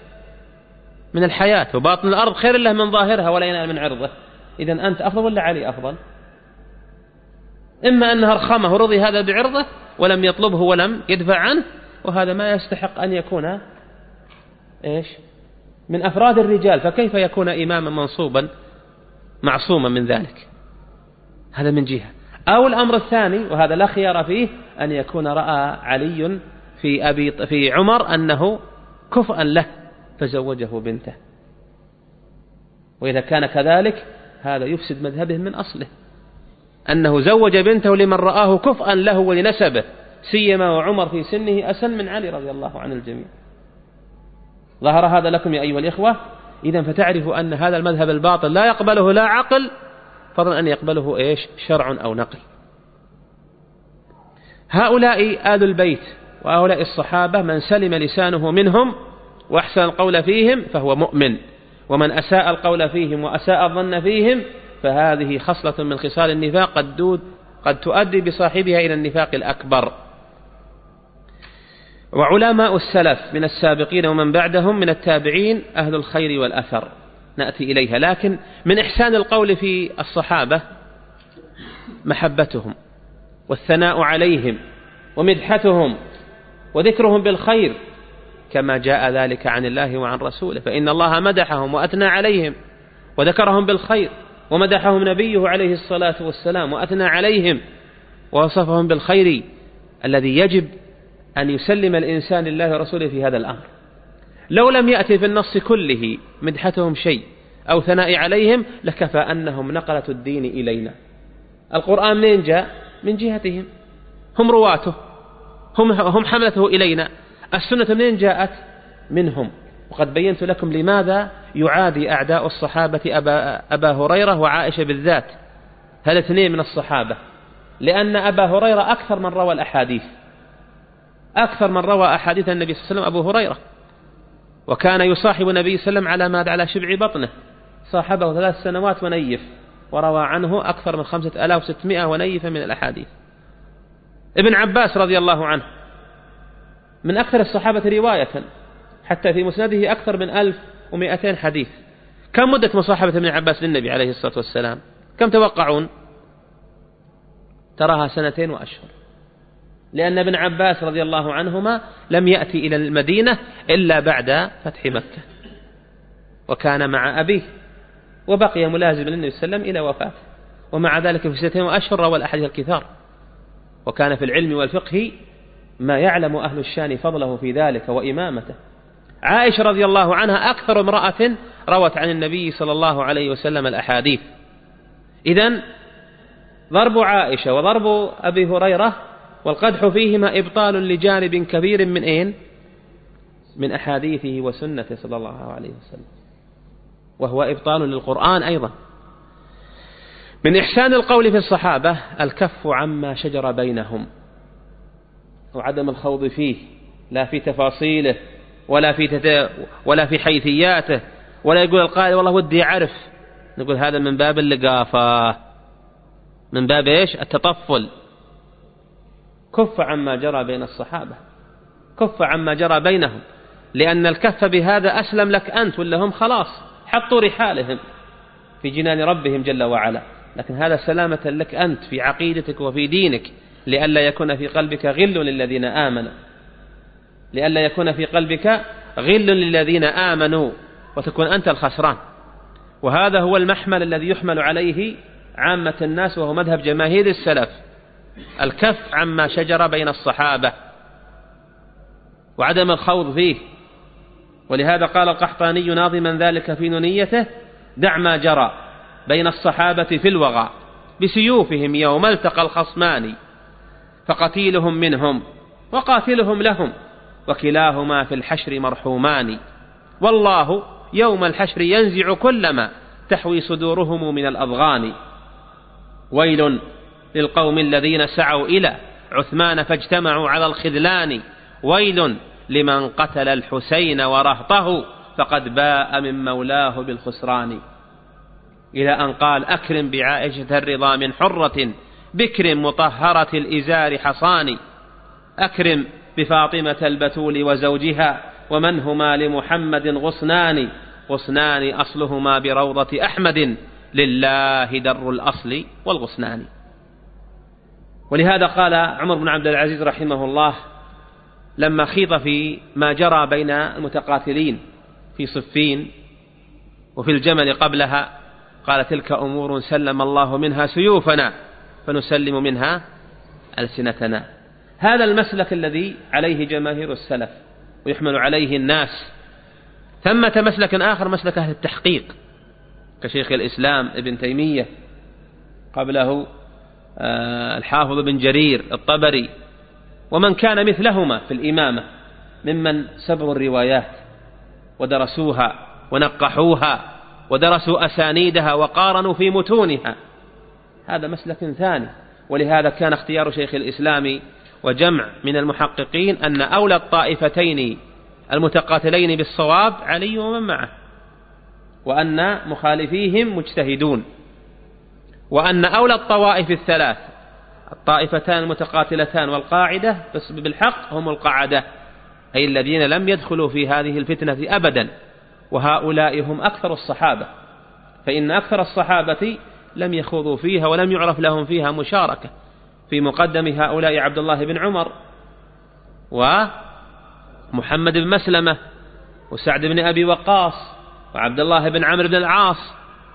من الحياة، وباطن الأرض خير له من ظاهرها ولا ينال من عرضه. إذن أنت أفضل ولا علي أفضل؟ إما أنه رخمه ورضي هذا بعرضه ولم يطلبه ولم يدفع عنه، وهذا ما يستحق أن يكون من أفراد الرجال، فكيف يكون إماما منصوبا معصوما من ذلك؟ هذا من جهة. أو الأمر الثاني وهذا لا خيار فيه، أن يكون رأى علي في عمر أنه كفءا له فزوجه بنته، وإذا كان كذلك هذا يفسد مذهبه من أصله، أنه زوج بنته لمن رآه كفءا له ولنسبه، سيما وعمر في سنه أسن من علي رضي الله عن الجميع. ظهر هذا لكم يا أيها الإخوة. إذن فتعرفوا أن هذا المذهب الباطل لا يقبله لا عقل، فضلا أن يقبله شرع أو نقل. هؤلاء آل البيت وهؤلاء الصحابة من سلم لسانه منهم وأحسن القول فيهم فهو مؤمن، ومن أساء القول فيهم وأساء الظن فيهم فهذه خصلة من خصال النفاق قد تؤدي بصاحبها إلى النفاق الأكبر. وعلماء السلف من السابقين ومن بعدهم من التابعين أهل الخير والأثر، نأتي إليها. لكن من إحسان القول في الصحابة محبتهم والثناء عليهم ومدحتهم وذكرهم بالخير، كما جاء ذلك عن الله وعن رسوله، فإن الله مدحهم وأثنى عليهم وذكرهم بالخير، ومدحهم نبيه عليه الصلاة والسلام وأثنى عليهم ووصفهم بالخير الذي يجب أن يسلم الإنسان لله ورسوله في هذا الأمر. لو لم يأتي في النص كله مدحتهم شيء أو ثناء عليهم لكفى أنهم نقلة الدين إلينا. القرآن منين جاء؟ من جهتهم، هم رواته، هم حملته إلينا. السنة منين جاءت؟ منهم. وقد بينت لكم لماذا يعادي أعداء الصحابة أبا هريرة وعائشة بالذات، هذا اثنين من الصحابة، لأن أبا هريرة أكثر من روى الأحاديث، أكثر من روى أحاديث النبي صلى الله عليه وسلم أبو هريرة، وكان يصاحب النبي صلى الله عليه وسلم على شبع بطنه، صاحبه 3 سنوات ونيف، وروى عنه أكثر من 5600 ونيف من الأحاديث. ابن عباس رضي الله عنه من أكثر الصحابة رواية، حتى في مسنده أكثر من 1200 حديث. كم مدة مصاحبة ابن عباس للنبي عليه الصلاة والسلام؟ كم توقعون؟ تراها 2 وأشهر، لأن ابن عباس رضي الله عنهما لم يأتي إلى المدينة إلا بعد فتح مكة، وكان مع أبيه وبقي ملازم للنبي صلى الله عليه وسلم إلى وفاته، ومع ذلك في 2 وأشهر روى الأحاديث الكثار، وكان في العلم والفقه ما يعلم أهل الشان فضله في ذلك وإمامته. عائشة رضي الله عنها أكثر امرأة روت عن النبي صلى الله عليه وسلم الأحاديث. إذن ضرب عائشة وضرب أبي هريرة والقدح فيهما إبطال لجانب كبير من أحاديثه وسنته صلى الله عليه وسلم، وهو إبطال للقرآن أيضا. من إحسان القول في الصحابة الكف عما شجر بينهم وعدم الخوض فيه، لا في تفاصيله ولا في حيثياته، ولا يقول القائل والله ودي أعرف، نقول هذا من باب اللقافة، من باب التطفل. كف عما جرى بين الصحابة، كف عما جرى بينهم، لأن الكف بهذا أسلم لك أنت، ولا هم خلاص حطوا رحالهم في جنان ربهم جل وعلا، لكن هذا سلامة لك أنت في عقيدتك وفي دينك، لئلا يكون في قلبك غل للذين آمنوا، لئلا يكون في قلبك غل للذين آمنوا وتكون أنت الخسران. وهذا هو المحمل الذي يحمل عليه عامة الناس، وهو مذهب جماهير السلف، الكف عما شجر بين الصحابة وعدم الخوض فيه. ولهذا قال القحطاني ناظما ذلك في نونيته: دع ما جرى بين الصحابة في الوغى بسيوفهم يوم التقى الخصمان، فقتيلهم منهم وقاتلهم لهم، وكلاهما في الحشر مرحومان، والله يوم الحشر ينزع كل ما تحوي صدورهم من الأضغان. ويل للقوم الذين سعوا إلى عثمان فاجتمعوا على الخذلان، ويل لمن قتل الحسين ورهطه فقد باء من مولاه بالخسران. إلى أن قال: أكرم بعائشة الرضا من حرة بكر مطهرة الإزار حصان، أكرم بفاطمة البتول وزوجها ومن هما لمحمد غصنان، غصنان أصلهما بروضة أحمد لله در الأصل والغصنان. ولهذا قال عمر بن عبد العزيز رحمه الله لما خيض في ما جرى بين المتقاتلين في صفين وفي الجمل قبلها قال تلك أمور سلم الله منها سيوفنا فنسلم منها ألسنتنا. هذا المسلك الذي عليه جماهير السلف ويحمل عليه الناس. ثمة مسلك آخر مسلك أهل التحقيق كشيخ الإسلام ابن تيمية، قبله الحافظ بن جرير الطبري، ومن كان مثلهما في الإمامة ممن سبروا الروايات ودرسوها ونقحوها ودرسوا أسانيدها وقارنوا في متونها. هذا مسلك ثاني. ولهذا كان اختيار شيخ الإسلام وجمع من المحققين أن أولى الطائفتين المتقاتلين بالصواب علي ومن معه، وأن مخالفيهم مجتهدون، وأن أولى الطوائف الثلاث الطائفتان المتقاتلتان والقاعدة بالحق هم القعدة، أي الذين لم يدخلوا في هذه الفتنة أبدا، وهؤلاء هم أكثر الصحابة، فإن أكثر الصحابة لم يخوضوا فيها ولم يعرف لهم فيها مشاركة. في مقدم هؤلاء عبد الله بن عمر ومحمد بن مسلمة وسعد بن أبي وقاص وعبد الله بن عمرو بن العاص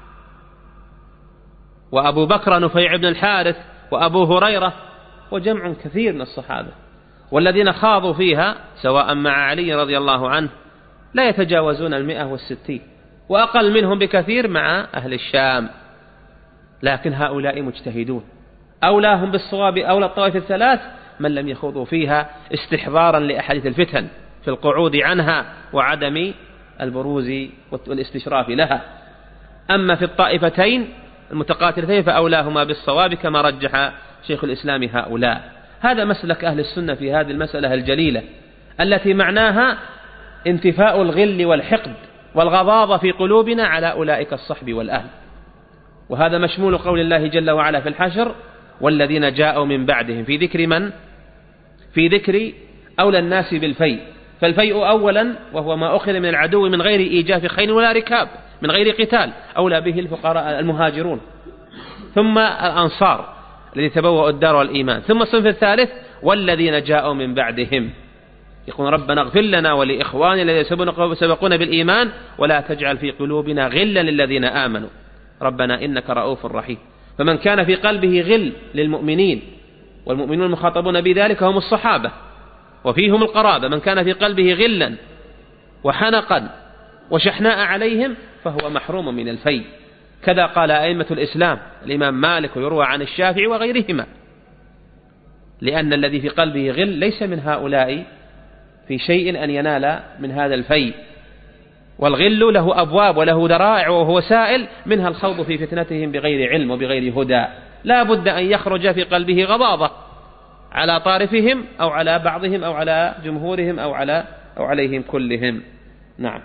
وأبو بكر نفيع بن الحارث وأبو هريرة وجمع كثير من الصحابة، والذين خاضوا فيها سواء مع علي رضي الله عنه لا يتجاوزون 160، وأقل منهم بكثير مع أهل الشام. لكن هؤلاء مجتهدون. أولاهم بالصواب أولى الطوائف الثلاث من لم يخوضوا فيها استحضارا لأحاديث الفتن في القعود عنها وعدم البروز والاستشراف لها. أما في الطائفتين المتقاتلتين فأولاهما بالصواب كما رجح شيخ الإسلام هؤلاء. هذا مسلك أهل السنة في هذه المسألة الجليلة التي معناها انتفاء الغل والحقد والغضاضة في قلوبنا على أولئك الصحب والأهل. وهذا مشمول قول الله جل وعلا في الحشر والذين جاءوا من بعدهم في ذكر من؟ في ذكر أولى الناس بالفيء. فالفيء أولا وهو ما أخذ من العدو من غير إيجاف خيل ولا ركاب، من غير قتال، أولى به الفقراء المهاجرون، ثم الأنصار الذي تبوأوا الدار والإيمان، ثم الصنف الثالث والذين جاءوا من بعدهم يقول ربنا اغفر لنا ولإخواننا الذين سبقونا بالإيمان ولا تجعل في قلوبنا غلا للذين آمنوا ربنا إنك رؤوف رحيم. فمن كان في قلبه غل للمؤمنين، والمؤمنون المخاطبون بذلك هم الصحابة وفيهم القرابة، من كان في قلبه غلا وحنقا وشحناء عليهم فهو محروم من الفيء. كذا قال أئمة الإسلام الإمام مالك ويروى عن الشافعي وغيرهما، لأن الذي في قلبه غل ليس من هؤلاء في شيء أن ينال من هذا الفيء. والغل له أبواب وله ذرائع وهو سائل، منها الخوض في فتنتهم بغير علم وبغير هدى. لا بد أن يخرج في قلبه غضاضة على طارفهم أو على بعضهم أو على جمهورهم أو عليهم كلهم. نعم.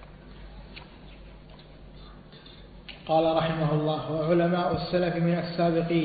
قال رحمه الله وعلماء السلف من السابقين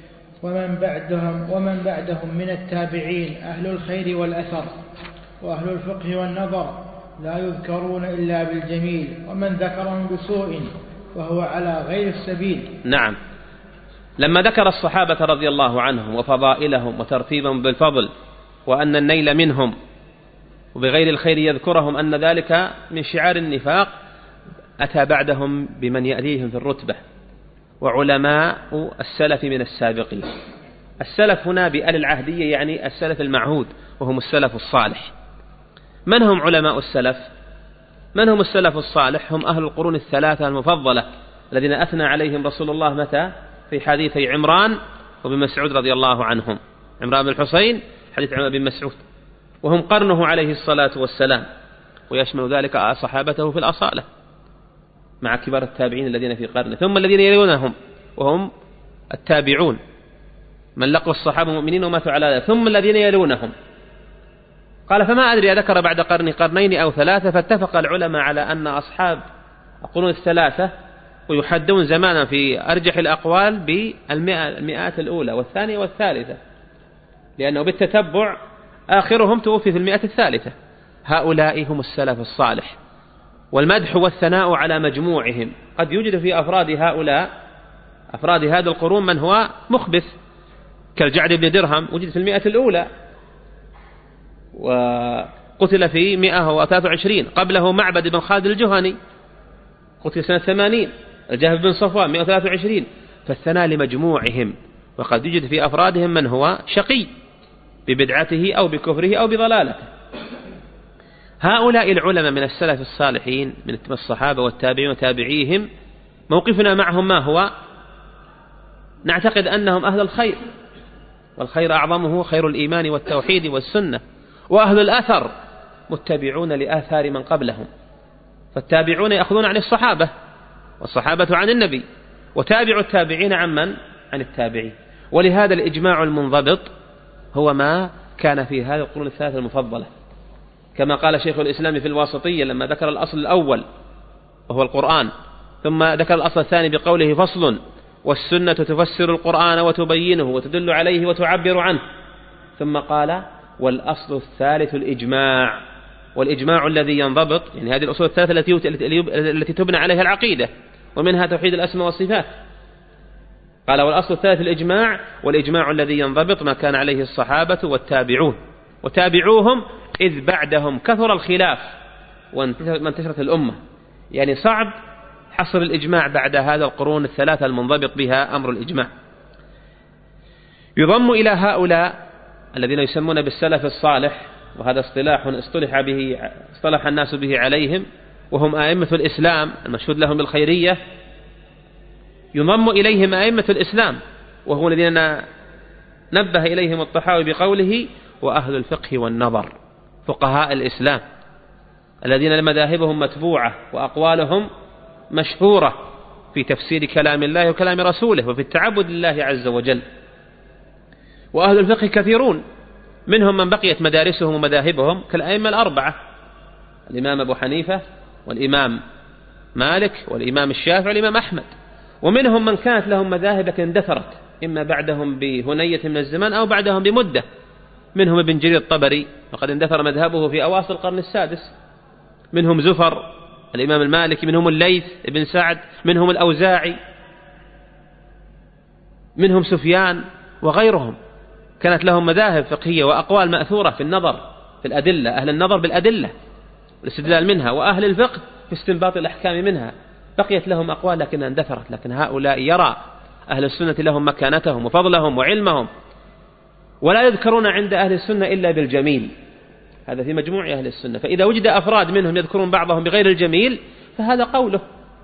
ومن بعدهم من التابعين أهل الخير والأثر وأهل الفقه والنظر لا يذكرون إلا بالجميل، ومن ذكرهم بسوء وهو على غير السبيل. نعم. لما ذكر الصحابة رضي الله عنهم وفضائلهم وترتيبهم بالفضل وأن النيل منهم وبغير الخير يذكرهم أن ذلك من شعار النفاق، أتى بعدهم بمن يأتيهم في الرتبة وعلماء السلف من السابقين. السلف هنا بآل العهدية يعني السلف المعهود وهم السلف الصالح. من هم علماء السلف؟ من هم السلف الصالح؟ هم أهل القرون الثلاثة المفضلة الذين أثنى عليهم رسول الله متى؟ في حديثي عمران وابن مسعود رضي الله عنهم، عمران بن الحصين حديث عمران بن مسعود، وهم قرنه عليه الصلاة والسلام، ويشمل ذلك صحابته في الأصالة مع كبار التابعين الذين في قرنه، ثم الذين يلونهم وهم التابعون من لقوا الصحابة المؤمنين وماتوا على ذلك، ثم الذين يلونهم. قال فما أدري أذكر بعد قرنين أو ثلاثة، فاتفق العلماء على أن أصحاب القرون الثلاثة ويحدون زمانا في أرجح الأقوال بالمئات الأولى والثانية والثالثة، لأنه بالتتبع آخرهم توفي في 100 الثالثة. هؤلاء هم السلف الصالح، والمدح والثناء على مجموعهم. قد يوجد في أفراد هذا القرون من هو مخبث كالجعد بن درهم، وجد في 100 الأولى، وقتل في 123. قبله معبد بن خالد الجهني قتل سنة 80. الجهل بن صفوان 123. فالثناء لمجموعهم، وقد يوجد في أفرادهم من هو شقي ببدعته أو بكفره أو بضلالته. هؤلاء العلماء من السلف الصالحين من الصحابة والتابعين وتابعيهم موقفنا معهم ما هو؟ نعتقد أنهم أهل الخير، والخير أعظمه خير الإيمان والتوحيد والسنة، وأهل الأثر متبعون لآثار من قبلهم. فالتابعون يأخذون عن الصحابة، والصحابة عن النبي، وتابع التابعين عن من؟ عن التابعين. ولهذا الإجماع المنضبط هو ما كان في هذه القرون الثلاثة المفضلة، كما قال شيخ الإسلام في الواسطية لما ذكر الأصل الأول وهو القرآن، ثم ذكر الأصل الثاني بقوله فصل والسنة تفسر القرآن وتبينه وتدل عليه وتعبر عنه، ثم قال والأصل الثالث الإجماع، والإجماع الذي ينضبط يعني هذه الأصول الثلاثة التي تبنى عليها العقيدة، ومنها توحيد الأسماء والصفات. قال والأصل الثالث الإجماع، والإجماع الذي ينضبط ما كان عليه الصحابة والتابعون وتابعوهم، إذ بعدهم كثر الخلاف وانتشرت الأمة. يعني صعب حصر الإجماع بعد هذا القرون الثلاثة المنضبط بها أمر الإجماع. يضم إلى هؤلاء الذين يسمون بالسلف الصالح، وهذا اصطلاح اصطلح الناس به عليهم، وهم أئمة الإسلام المشهود لهم بالخيرية. يضم إليهم أئمة الإسلام، وهو الذين نبه إليهم الطحاوي بقوله وأهل الفقه والنظر، فقهاء الإسلام الذين مذاهبهم متبوعة وأقوالهم مشهورة في تفسير كلام الله وكلام رسوله وفي التعبد لله عز وجل. وأهل الفقه كثيرون، منهم من بقيت مدارسهم ومذاهبهم كالأئمة الأربعة، الإمام أبو حنيفة والإمام مالك والإمام الشافعي والإمام أحمد، ومنهم من كانت لهم مذاهب لكن اندثرت إما بعدهم بهنية من الزمان أو بعدهم بمدة، منهم ابن جرير الطبري وقد اندثر مذهبه في أواصل القرن السادس، منهم زفر الإمام المالكي، منهم الليث ابن سعد، منهم الأوزاعي، منهم سفيان وغيرهم، كانت لهم مذاهب فقهية وأقوال مأثورة في النظر في الأدلة، أهل النظر بالأدلة والاستدلال منها، وأهل الفقه في استنباط الأحكام منها، بقيت لهم أقوال لكنها اندثرت. لكن هؤلاء يرى أهل السنة لهم مكانتهم وفضلهم وعلمهم، ولا يذكرون عند أهل السنة إلا بالجميل، هذا في مجموع أهل السنة. فإذا وجد أفراد منهم يذكرون بعضهم بغير الجميل فهذا قوله،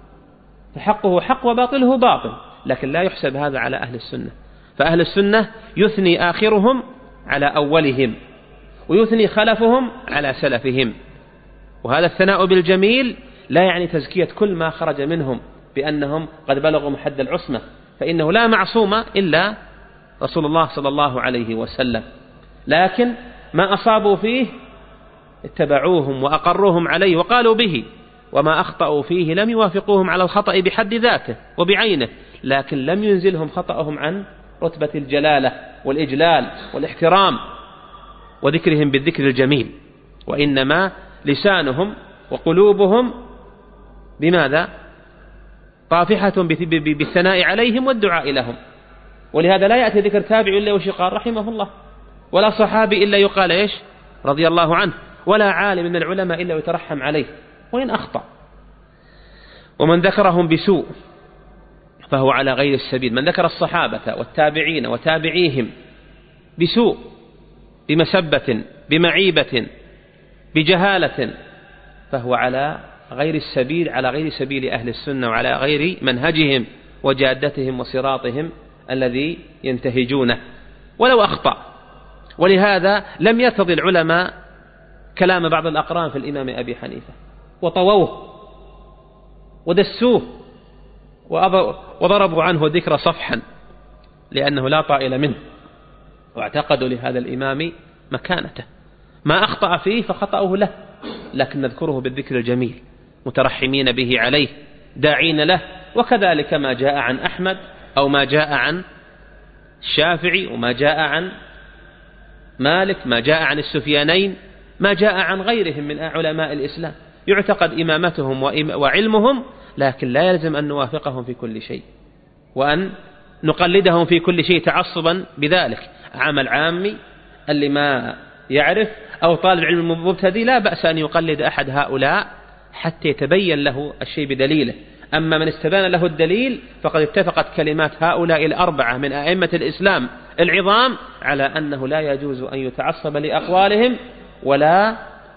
فحقه حق وباطله باطل، لكن لا يحسب هذا على أهل السنة. فأهل السنة يثني آخرهم على أولهم، ويثني خلفهم على سلفهم، وهذا الثناء بالجميل لا يعني تزكية كل ما خرج منهم بأنهم قد بلغوا محد العصمة، فإنه لا معصوم إلا رسول الله صلى الله عليه وسلم، لكن ما أصابوا فيه اتبعوهم وأقروهم عليه وقالوا به، وما أخطأوا فيه لم يوافقوهم على الخطأ بحد ذاته وبعينه، لكن لم ينزلهم خطأهم عن رتبة الجلالة والإجلال والاحترام وذكرهم بالذكر الجميل، وإنما لسانهم وقلوبهم بماذا؟ طافحة بالثناء عليهم والدعاء لهم. ولهذا لا يأتي ذكر تابع إلا وشقال رحمه الله، ولا صحابي إلا يقال إيش رضي الله عنه، ولا عالم من العلماء إلا يترحم عليه وإن أخطأ. ومن ذكرهم بسوء فهو على غير السبيل. من ذكر الصحابة والتابعين وتابعيهم بسوء، بمسبة، بمعيبة، بجهالة، فهو على غير السبيل، على غير سبيل أهل السنة، وعلى غير منهجهم وجادتهم وصراطهم الذي ينتهجونه ولو أخطأ. ولهذا لم يرتضي العلماء كلام بعض الأقران في الإمام أبي حنيفة، وطووه ودسوه وضربوا عنه ذكر صفحا، لأنه لا طائل منه، واعتقدوا لهذا الإمام مكانته، ما أخطأ فيه فخطأه له، لكن نذكره بالذكر الجميل مترحمين به عليه داعين له. وكذلك ما جاء عن أحمد أو ما جاء عن الشافعي وما جاء عن مالك، ما جاء عن السفيانين، ما جاء عن غيرهم من علماء الإسلام، يعتقد إمامتهم وعلمهم، لكن لا يلزم أن نوافقهم في كل شيء وأن نقلدهم في كل شيء تعصبا بذلك. عمل عامي اللي ما يعرف أو طالب علم مبتدئ لا بأس أن يقلد أحد هؤلاء حتى يتبين له الشيء بدليله. أما من استبان له الدليل فقد اتفقت كلمات هؤلاء الأربعة من أئمة الإسلام العظام على أنه لا يجوز أن يتعصب لأقوالهم ولا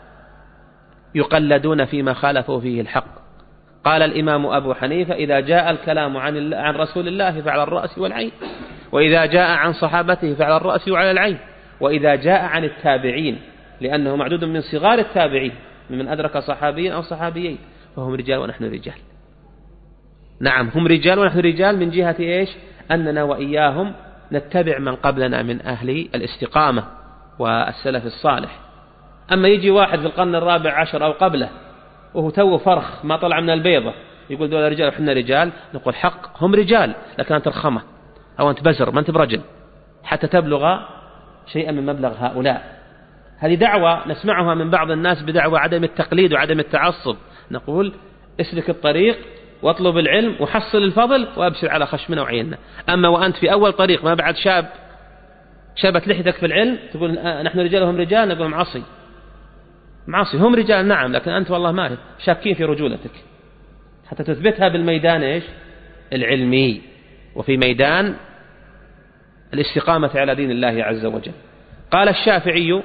يقلدون فيما خالفوا فيه الحق. قال الإمام أبو حنيفة: إذا جاء الكلام عن رسول الله فعلى الرأس والعين، وإذا جاء عن صحابته فعلى الرأس وعلى العين، وإذا جاء عن التابعين لأنه معدود من صغار التابعين ممن أدرك صحابيا أو صحابيين فهم رجال ونحن رجال. نعم هم رجال ونحن رجال من جهة إيش؟ أننا وإياهم نتبع من قبلنا من أهل الاستقامة والسلف الصالح. أما يجي واحد في القرن 14 أو قبله وهو تو فرخ ما طلع من البيضة يقول دول رجال وحنا رجال، نقول حق هم رجال لكن أنت رخمة أو أنت بزر ما أنت برجل حتى تبلغ شيئا من مبلغ هؤلاء. هذه دعوة نسمعها من بعض الناس بدعوة عدم التقليد وعدم التعصب. نقول اسلك الطريق واطلب العلم وحصل الفضل وابشر على خشمنا وعيننا. أما وأنت في أول طريق ما بعد شابت لحيتك في العلم تقول نحن رجال وهم رجال، نقول معصي هم رجال نعم لكن أنت والله ما شاكين في رجولتك حتى تثبتها بالميدان إيش؟ العلمي وفي ميدان الاستقامة على دين الله عز وجل. قال الشافعي: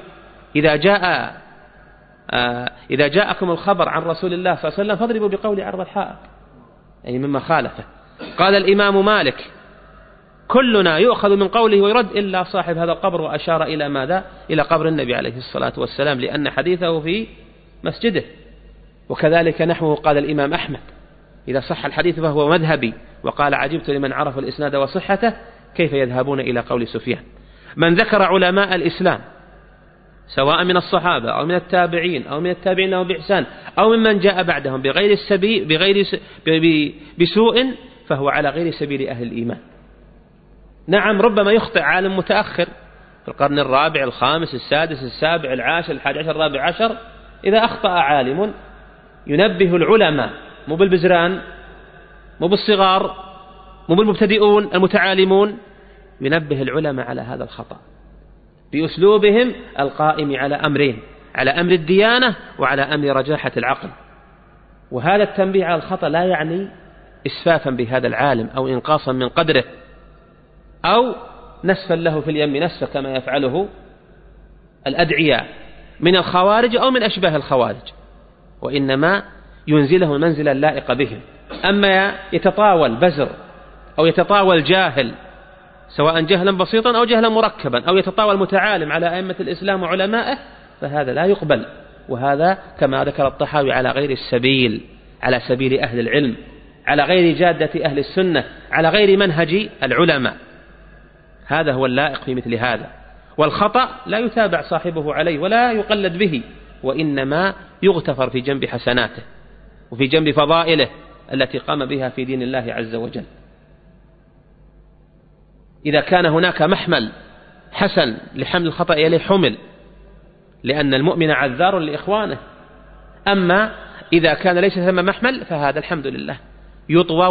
إذا جاءكم الخبر عن رسول الله صلى الله عليه وسلم فاضربوا بقول عرض الحائط، يعني مما خالفه. قال الإمام مالك: كلنا يؤخذ من قوله ويرد إلا صاحب هذا القبر، وأشار إلى ماذا؟ إلى قبر النبي عليه الصلاة والسلام لأن حديثه في مسجده. وكذلك نحوه قال الإمام أحمد: إذا صح الحديث فهو مذهبي. وقال: عجبت لمن عرف الإسناد وصحته كيف يذهبون إلى قول سفيان. من ذكر علماء الإسلام سواء من الصحابة أو من التابعين أو من التابعين لهم بإحسان أو ممن جاء بعدهم بسوء فهو على غير سبيل أهل الإيمان. نعم ربما يخطئ عالم متأخر في القرن 4 5 6 7 10 11 14. إذا أخطأ عالم ينبه العلماء مو بالبزران مو بالصغار مو بالمبتدئون المتعالمون، ينبه العلماء على هذا الخطأ بأسلوبهم القائم على أمرين: على أمر الديانة وعلى أمر رجاحة العقل. وهذا التنبيه على الخطأ لا يعني إسفافا بهذا العالم أو إنقاصا من قدره أو نسفا له في اليم نسفا كما يفعله الأدعياء من الخوارج أو من أشباه الخوارج، وإنما ينزله المنزل اللائق بهم. أما يتطاول بزر أو يتطاول جاهل سواء جهلا بسيطا أو جهلا مركبا أو يتطاول متعالم على أئمة الإسلام وعلمائه فهذا لا يقبل. وهذا كما ذكر الطحاوي على غير السبيل، على سبيل أهل العلم، على غير جادة أهل السنة، على غير منهج العلماء. هذا هو اللائق في مثل هذا. والخطأ لا يتابع صاحبه عليه ولا يقلد به، وإنما يغتفر في جنب حسناته وفي جنب فضائله التي قام بها في دين الله عز وجل. إذا كان هناك محمل حسن لحمل الخطأ إليه حمل، لأن المؤمن عذار لإخوانه. أما إذا كان ليس ثم محمل فهذا الحمد لله يطوى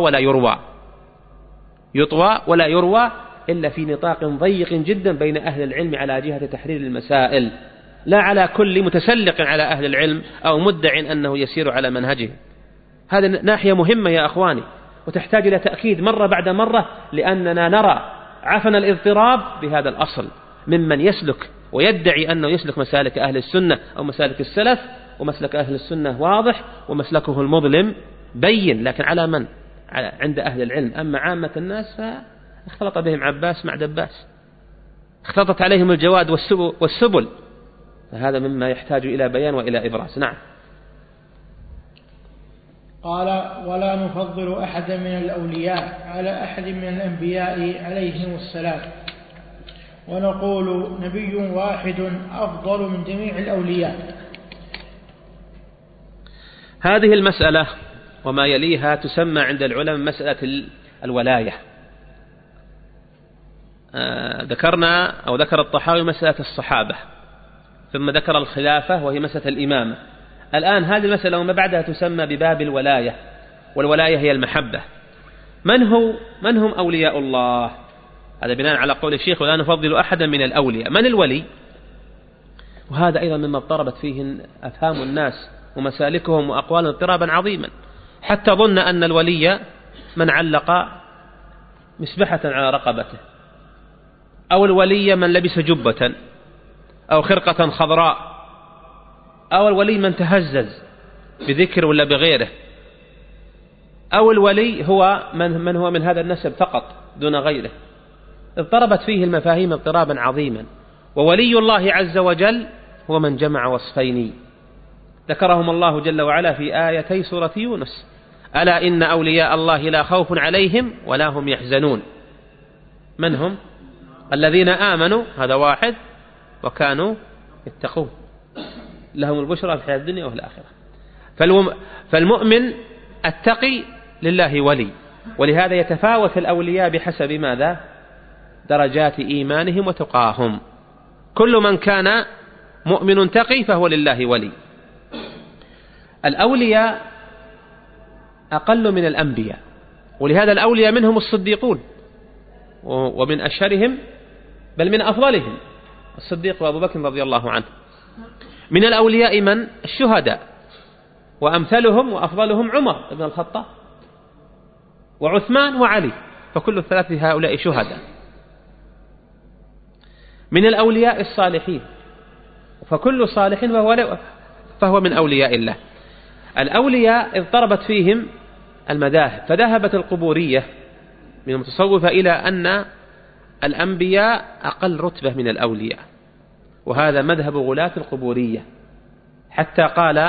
ولا يروى إلا في نطاق ضيق جدا بين أهل العلم على جهة تحرير المسائل، لا على كل متسلق على أهل العلم أو مدع أنه يسير على منهجه. هذا ناحية مهمة يا أخواني وتحتاج إلى تأكيد مرة بعد مرة، لأننا نرى عفن الاضطراب بهذا الأصل ممن يسلك ويدعي أنه يسلك مسالك أهل السنة أو مسالك السلف، ومسلك أهل السنة واضح ومسلكه المظلم بين، لكن على من؟ عند أهل العلم. أما عامة الناس فاختلط بهم عباس مع دباس، اختلطت عليهم الجواد والسبل، فهذا مما يحتاج إلى بيان وإلى إبراز. نعم. قال: ولا نفضل أحدا من الأولياء على أحد من الأنبياء عليهم السلام، ونقول نبي واحد أفضل من جميع الأولياء. هذه المسألة وما يليها تسمى عند العلماء مسألة الولاية. ذكرنا أو ذكر الطحاوي مسألة الصحابة، ثم ذكر الخلافة وهي مسألة الإمامة. الآن هذه المسألة وما بعدها تسمى بباب الولاية، والولاية هي المحبة. من هم أولياء الله؟ هذا بناء على قول الشيخ: ولا نفضل أحدا من الأولياء. من الولي؟ وهذا أيضا مما اضطربت فيه أفهام الناس ومسالكهم وأقوالهم اضطرابا عظيما، حتى ظن أن الولي من علق مسبحة على رقبته، أو الولي من لبس جبة أو خرقة خضراء، أو الولي من تهزز بذكر ولا بغيره، أو الولي هو من هو من هذا النسب فقط دون غيره. اضطربت فيه المفاهيم اضطرابا عظيما. وولي الله عز وجل هو من جمع وصفين ذكرهم الله جل وعلا في آيتي سورة يونس: ألا إن أولياء الله لا خوف عليهم ولا هم يحزنون. من هم؟ الذين آمنوا، هذا واحد، وكانوا يتقون، لهم البشرى في الحياة الدنيا وفي الآخرة. فالمؤمن التقي لله ولي، ولهذا يتفاوت الأولياء بحسب ماذا؟ درجات إيمانهم وتقاهم. كل من كان مؤمن تقي فهو لله ولي. الأولياء أقل من الأنبياء، ولهذا الأولياء منهم الصديقون، ومن أشهرهم بل من أفضلهم الصديق وأبو بكر رضي الله عنه. من الأولياء من؟ الشهداء، وأمثلهم وأفضلهم عمر بن الخطاب وعثمان وعلي، فكل الثلاثة هؤلاء شهداء. من الأولياء الصالحين، فكل صالح فهو من أولياء الله. الأولياء اضطربت فيهم المذاهب، فذهبت القبورية من المتصوفة إلى أن الأنبياء أقل رتبة من الأولياء، وهذا مذهب غلاة القبورية، حتى قال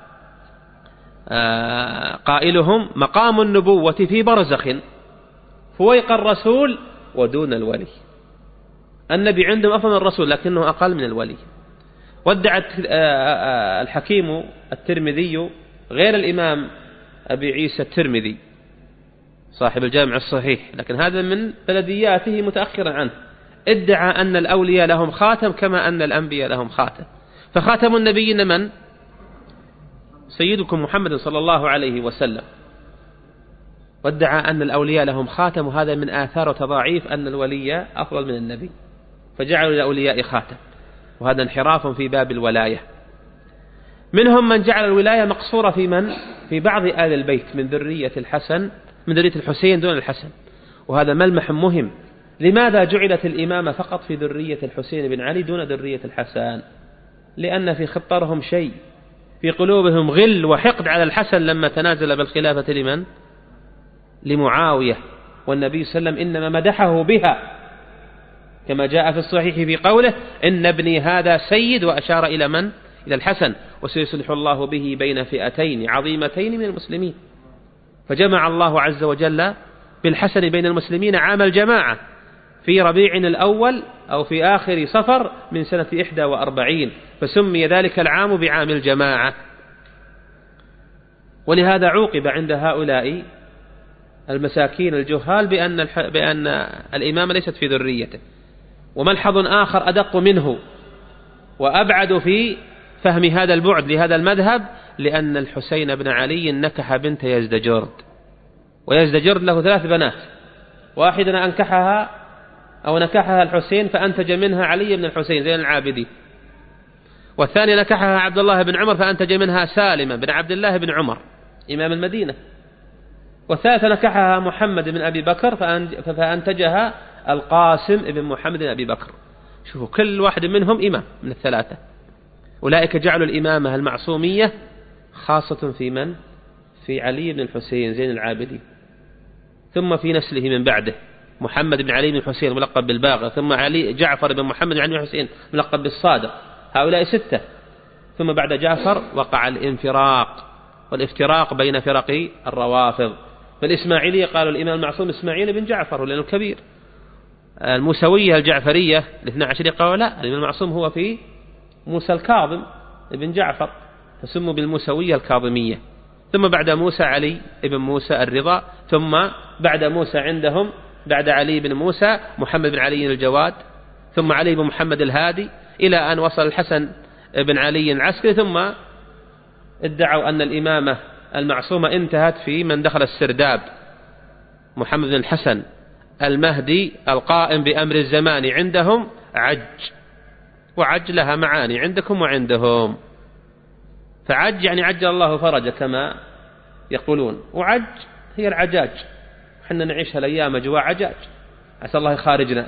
قائلهم: مقام النبوة في برزخ فويق الرسول ودون الولي. النبي عندهم أفضل من الرسول لكنه أقل من الولي. ودعت الحكيم الترمذي غير الإمام أبي عيسى الترمذي صاحب الجامع الصحيح، لكن هذا من بلدياته متأخرا عنه، ادعى أن الأولياء لهم خاتم كما أن الأنبياء لهم خاتم. فخاتم النبيين من؟ سيدكم محمد صلى الله عليه وسلم. وادعى أن الأولياء لهم خاتم، وهذا من آثار وتضاعيف أن الولي أفضل من النبي، فجعلوا للأولياء خاتم، وهذا انحراف في باب الولاية. منهم من جعل الولاية مقصورة في بعض آل البيت من ذرية الحسين دون الحسن، وهذا ملمح مهم. لماذا جعلت الإمامة فقط في ذرية الحسين بن علي دون ذرية الحسن؟ لأن في خطرهم شيء، في قلوبهم غل وحقد على الحسن لما تنازل بالخلافة لمن؟ لمعاوية، والنبي صلى الله عليه وسلم إنما مدحه بها كما جاء في الصحيح في قوله: إن ابني هذا سيد، وأشار إلى من؟ إلى الحسن، وسيصلح الله به بين فئتين عظيمتين من المسلمين. فجمع الله عز وجل بالحسن بين المسلمين عام الجماعة في ربيع الأول أو في آخر صفر من سنة 41، فسمي ذلك العام بعام الجماعة. ولهذا عوقب عند هؤلاء المساكين الجهال بأن الإمامة ليست في ذريته. وملحظ آخر أدق منه وأبعد في فهم هذا البعد لهذا المذهب، لأن الحسين بن علي نكح بنت يزدجرد، ويزدجرد له 3 بنات، واحدة نكحها الحسين فأنتج منها علي بن الحسين زين العابدين، والثانية نكحها عبد الله بن عمر فأنتج منها سالم بن عبد الله بن عمر إمام المدينة، والثالثة نكحها محمد بن أبي بكر فأنتجها القاسم بن محمد بن أبي بكر. شوفوا كل واحد منهم إمام من الثلاثة. أولئك جعلوا الإمامة المعصومية خاصة في من؟ في علي بن الحسين زين العابدين، ثم في نسله من بعده محمد بن علي بن الحسين ملقب بالباقر، ثم علي جعفر بن محمد بن علي بن الحسين ملقب بالصادق، هؤلاء 6. ثم بعد جعفر وقع الانفراق والافتراق بين فرق الروافض. فالإسماعيلية قالوا الإمام المعصوم إسماعيل بن جعفر لأنه الكبير. الموسوية الجعفرية 12 قالوا لا، الإمام المعصوم هو في موسى الكاظم بن جعفر، فسموا بالموسوية الكاظمية. ثم بعد موسى علي بن موسى الرضا، ثم بعد موسى عندهم بعد علي بن موسى محمد بن علي الجواد، ثم علي بن محمد الهادي، إلى أن وصل الحسن بن علي العسكري. ثم ادعوا أن الإمامة المعصومة انتهت في من دخل السرداب محمد بن الحسن المهدي القائم بأمر الزمان عندهم عج، وعج لها معاني عندكم وعندهم. فعج يعني عجل الله فرجه كما يقولون، وعج هي العجاج، حنا نعيشها الأيام أجواء عجاج، عسى الله يخارجنا.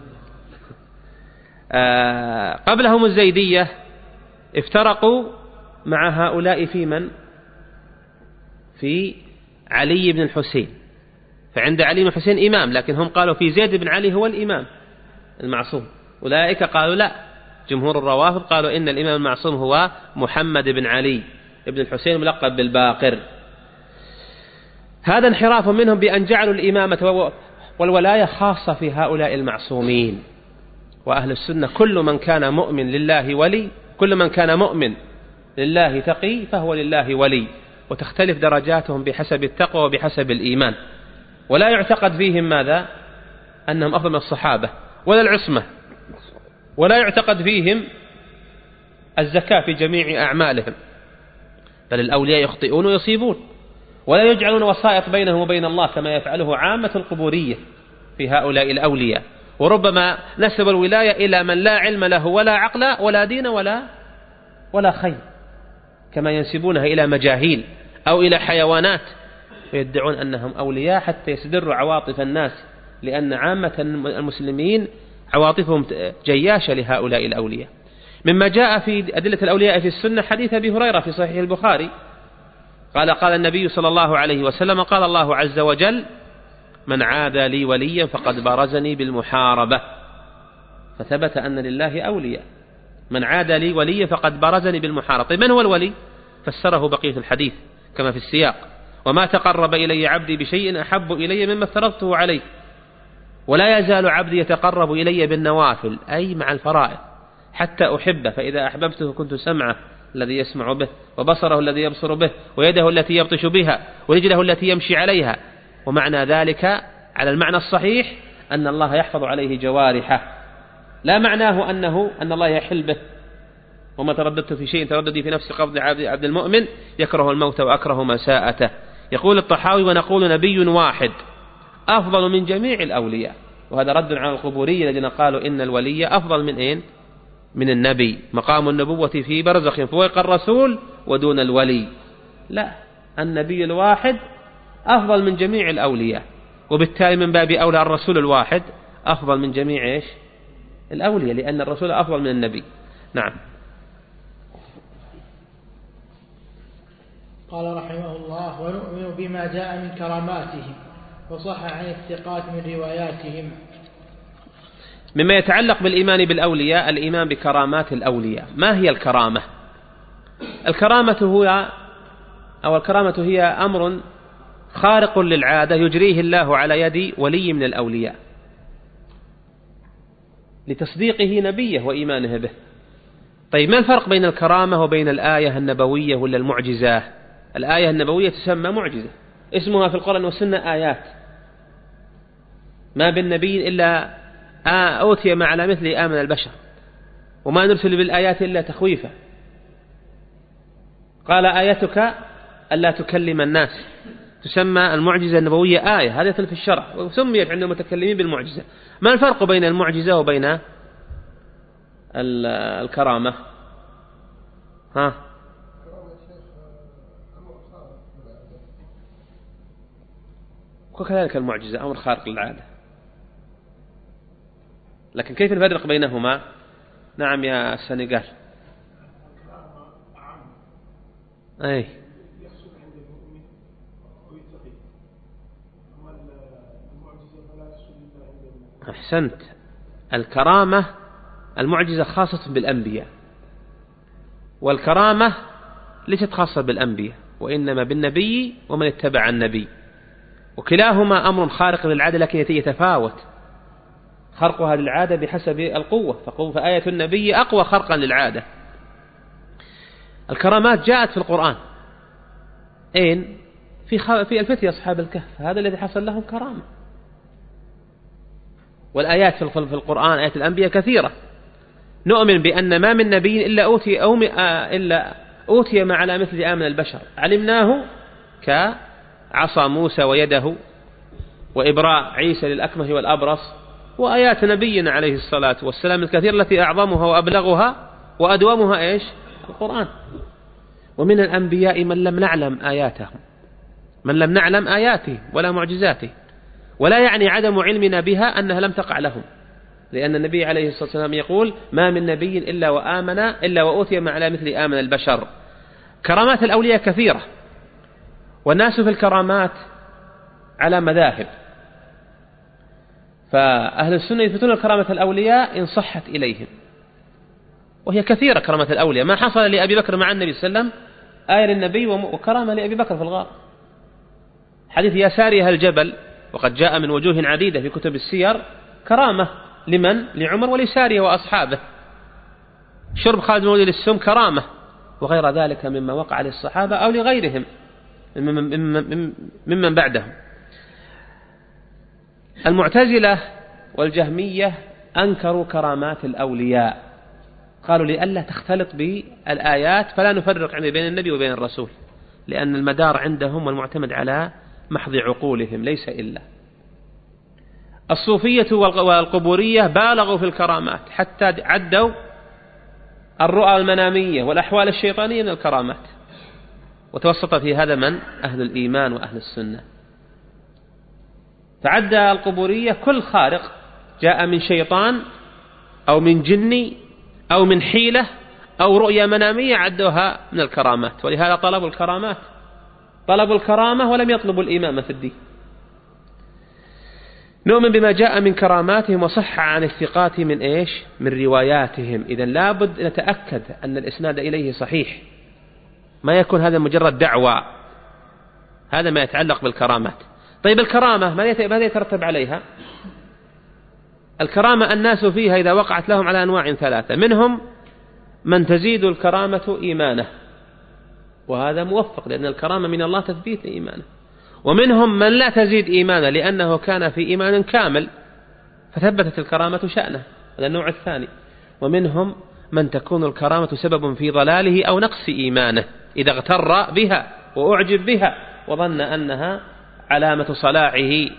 قبلهم الزيدية افترقوا مع هؤلاء في من؟ في علي بن الحسين. فعند علي بن الحسين إمام، لكن هم قالوا في زيد بن علي هو الإمام المعصوم. أولئك قالوا لا، جمهور الروافض قالوا إن الإمام المعصوم هو محمد بن علي بن الحسين ملقب بالباقر. هذا انحراف منهم بأن جعلوا الإمامة والولاية خاصة في هؤلاء المعصومين. وأهل السنة كل من كان مؤمن لله ولي، كل من كان مؤمن لله تقي فهو لله ولي، وتختلف درجاتهم بحسب التقوى وبحسب الإيمان. ولا يعتقد فيهم ماذا؟ أنهم أفضل من الصحابة ولا العصمة، ولا يعتقد فيهم الزكاة في جميع أعمالهم، بل الأولياء يخطئون ويصيبون، ولا يجعلون وسائط بينهم وبين الله كما يفعله عامة القبورية في هؤلاء الأولياء. وربما نسب الولاية إلى من لا علم له ولا عقل ولا دين ولا خير، كما ينسبونها إلى مجاهيل أو إلى حيوانات، ويدعون أنهم أولياء حتى يستدروا عواطف الناس، لأن عامة المسلمين عواطفهم جياشة لهؤلاء الأولياء. مما جاء في أدلة الأولياء في السنة حديث أبي هريرة في صحيح البخاري قال النبي صلى الله عليه وسلم قال الله عز وجل: من عادى لي وليا فقد بارزني بالمحاربة. فثبت أن لله أولياء. من عادى لي وليا فقد بارزني بالمحاربة. طيب من هو الولي؟ فسره بقية الحديث كما في السياق: وما تقرب إلي عبدي بشيء أحب إلي مما افترضته عليه، ولا يزال عبدي يتقرب إلي بالنوافل، أي مع الفرائض، حتى أحبه، فإذا أحببته كنت سمعه الذي يسمع به، وبصره الذي يبصر به، ويده التي يبطش بها، ورجله التي يمشي عليها. ومعنى ذلك على المعنى الصحيح أن الله يحفظ عليه جوارحه، لا معناه أن الله يحل به. وما ترددت في شيء ترددي في نفس قبض عبد المؤمن يكره الموت وأكره مساءته. يقول الطحاوي: ونقول نبي واحد أفضل من جميع الأولياء. وهذا رد على القبورية الذين قالوا إن الولي أفضل من إيه؟ من النبي. مقام النبوة في برزخ فوق الرسول ودون الولي. لا، النبي الواحد أفضل من جميع الأولياء، وبالتالي من باب أولى الرسول الواحد أفضل من جميع إيش؟ الأولياء، لأن الرسول أفضل من النبي. نعم. قال رحمه الله: ونؤمن بما جاء من كراماتهم وصح عن الثقات من رواياتهم. مما يتعلق بالإيمان بالأولياء الإيمان بكرامات الأولياء. ما هي الكرامة؟ الكرامة هي أمر خارق للعادة يجريه الله على يد ولي من الأولياء لتصديقه نبيه وإيمانه به. طيب ما الفرق بين الكرامة وبين الآية النبوية ولا المعجزة؟ الآية النبوية تسمى معجزة، اسمها في القرآن والسنة آيات. ما بالنبي إلا أوتي ما على مثل آمن البشر، وما نرسل بالآيات إلا تخويفا. قال: آيتك ألا تكلم الناس. تسمى المعجزة النبوية آية، هذه في الشرع، وسميت عند المتكلمين بالمعجزة. ما الفرق بين المعجزة وبين الكرامة؟ وكذلك المعجزة أمر خارق للعادة، لكن كيف نفرق بينهما؟ نعم يا السنغال. أي أحسنت. الكرامة المعجزة خاصة بالأنبياء، والكرامة ليست خاصة بالأنبياء وإنما بالنبي ومن اتبع النبي، وكلاهما أمر خارق للعادة لكن يتفاوت خرقها للعادة بحسب القوة. فآية النبي أقوى خرقا للعادة. الكرامات جاءت في القرآن في الفتية أصحاب الكهف، هذا الذي حصل لهم كرامة. والآيات في القرآن آيات الأنبياء كثيرة. نؤمن بأن ما من نبي إلا أوتي ما على مثل آمن البشر، علمناه كعصا موسى ويده، وإبراء عيسى للأكمه والأبرص، وآيات نبينا عليه الصلاة والسلام الكثير التي أعظمها وأبلغها وأدومها إيش؟ القرآن. ومن الأنبياء من لم نعلم آياتهم، من لم نعلم آياته ولا معجزاته، ولا يعني عدم علمنا بها أنها لم تقع لهم، لأن النبي عليه الصلاة والسلام يقول: ما من نبي إلا وأوتي ما على مثل آمن البشر. كرامات الأولياء كثيرة، والناس في الكرامات على مذاهب، فأهل السنة يثبتون كرامة الأولياء إن صحت إليهم، وهي كثيرة كرامة الأولياء. ما حصل لأبي بكر مع النبي صلى الله عليه وسلم آية للنبي وكرامة لأبي بكر في الغار. حديث يا ساريها الجبل، وقد جاء من وجوه عديدة في كتب السير، كرامة لمن؟ لعمر ولسارية وأصحابه. شرب خالد بن الوليد للسم كرامة، وغير ذلك مما وقع للصحابة أو لغيرهم ممن بعدهم. المعتزلة والجهمية أنكروا كرامات الأولياء، قالوا لئلا تختلط بالآيات فلا نفرق بين النبي وبين الرسول، لأن المدار عندهم والمعتمد على محض عقولهم ليس إلا. الصوفية والقبورية بالغوا في الكرامات حتى عدوا الرؤى المنامية والأحوال الشيطانية من الكرامات، وتوسط في هذا من؟ أهل الإيمان وأهل السنة. فعدى القبورية كل خارق جاء من شيطان أو من جني أو من حيلة أو رؤية منامية عدوها من الكرامات، ولهذا طلبوا الكرامات، طلبوا الكرامة ولم يطلبوا الإمامة في الدين. نؤمن بما جاء من كراماتهم وصح عن الثقات من إيش؟ من رواياتهم. إذن لابد نتأكد أن الإسناد إليه صحيح، ما يكون هذا مجرد دعوة. هذا ما يتعلق بالكرامات. طيب الكرامة ماذا يترتب عليها؟ الكرامة الناس فيها إذا وقعت لهم على أنواع ثلاثة، منهم من تزيد الكرامة إيمانه، وهذا موفق لأن الكرامة من الله تثبيت إيمانه. ومنهم من لا تزيد إيمانه لأنه كان في إيمان كامل فثبتت الكرامة شأنه، هذا النوع الثاني. ومنهم من تكون الكرامة سبب في ضلاله أو نقص إيمانه إذا اغتر بها وأعجب بها وظن أنها علامة صلاحه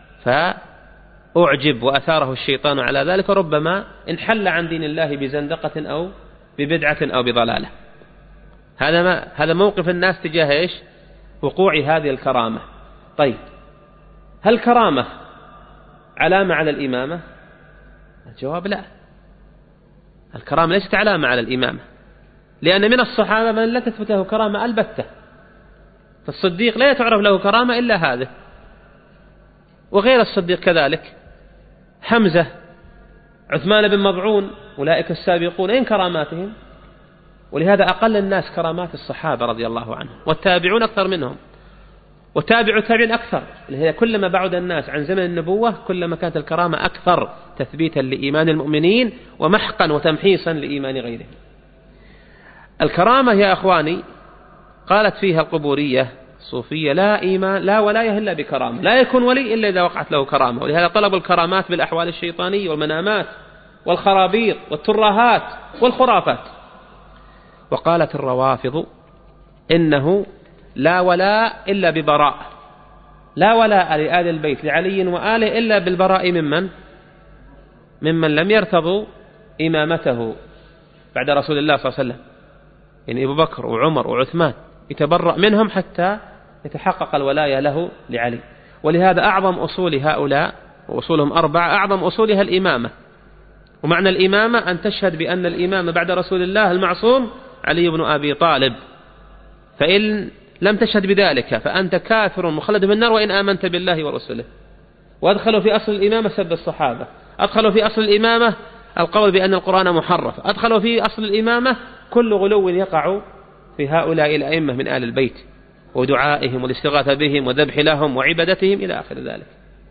فأعجب وأثاره الشيطان على ذلك، وربما انحل عن دين الله بزندقة أو ببدعة أو بضلالة. هذا موقف الناس تجاه إيش؟ وقوع هذه الكرامة. طيب هل الكرامة علامة على الإمامة؟ الجواب لا، الكرامة ليست علامة على الإمامة، لأن من الصحابة من لا تثبت له كرامة البتة، فالصديق لا تعرف له كرامة إلا هذا، وغير الصديق كذلك، حمزة، عثمان بن مضعون، أولئك السابقون، أين كراماتهم؟ ولهذا أقل الناس كرامات الصحابة رضي الله عنهم، والتابعون أكثر منهم، وتابع التابعين أكثر. لهذا كلما بعد الناس عن زمن النبوة كلما كانت الكرامة أكثر تثبيتا لإيمان المؤمنين ومحقا وتمحيصا لإيمان غيرهم. الكرامة يا أخواني قالت فيها القبورية الصوفية: لا إيمان لا ولاية إلا بكرامة، لا يكون ولي إلا إذا وقعت له كرامة. ولهذا طلبوا الكرامات بالأحوال الشيطانية والمنامات والخرابيط والترهات والخرافات. وقالت الروافض إنه لا ولاء إلا ببراء، لا ولاء لآل البيت لعلي وآله إلا بالبراء ممن لم يرتضوا إمامته بعد رسول الله صلى الله عليه وسلم، يعني أبو بكر وعمر وعثمان، يتبرأ منهم حتى يتحقق الولاية له لعلي. ولهذا أعظم أصول هؤلاء، وأصولهم 4، أعظم أصولها الإمامة. ومعنى الإمامة أن تشهد بأن الإمام بعد رسول الله المعصوم علي بن أبي طالب، فإن لم تشهد بذلك فأنت كافر مخلد في النار وإن آمنت بالله ورسله. وأدخلوا في أصل الإمامة سب الصحابة، أدخلوا في أصل الإمامة القول بأن القرآن محرف، أدخلوا في أصل الإمامة كل غلو يقع في هؤلاء الأئمة من آل البيت ودعائهم والاستغاثة بهم وذبح لهم وعبادتهم إلى آخر ذلك.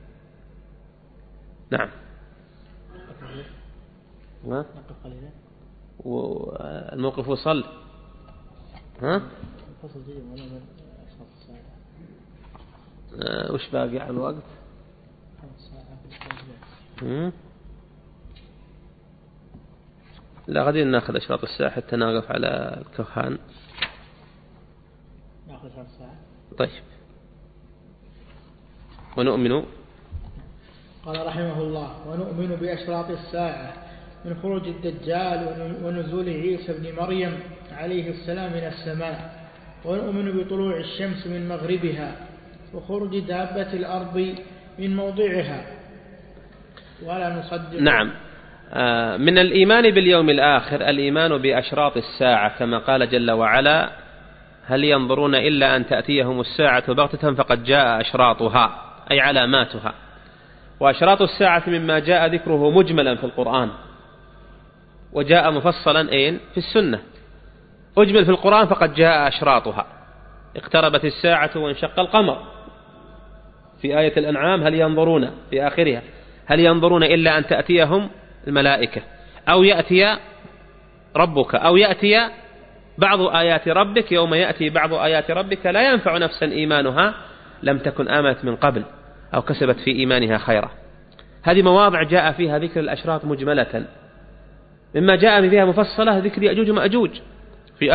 نعم. والموقف وصل. وش باقي على الوقت؟ لا غادي ناخذ أشراط الساعة حتى نقف على الكهان. ناخذ أشراط الساعة. طيب. ونؤمن قال رحمه الله: ونؤمن بأشراط الساعة من خروج الدجال ونزول عيسى بن مريم عليه السلام من السماء، ونؤمن بطلوع الشمس من مغربها وخروج دابة الأرض من موضعها، ولا نصدق. نعم، من الإيمان باليوم الآخر الإيمان بأشراط الساعة، كما قال جل وعلا: هل ينظرون إلا أن تأتيهم الساعة بغتة فقد جاء أشراطها، أي علاماتها. وأشراط الساعة مما جاء ذكره مجملا في القرآن، وجاء مفصلا في السنة. أجمل في القرآن فقد جاء أشراطها: اقتربت الساعة وانشق القمر، في آية الأنعام هل ينظرون، في آخرها هل ينظرون إلا أن تأتيهم الملائكة، أو يأتي ربك، أو يأتي بعض آيات ربك. يوم يأتي بعض آيات ربك لا ينفع نفسا إيمانها لم تكن آمنت من قبل أو كسبت في إيمانها خيرا. هذه مواضع جاء فيها ذكر الأشراط مجملة. مما جاء فيها مفصلة ذكر يأجوج ومأجوج في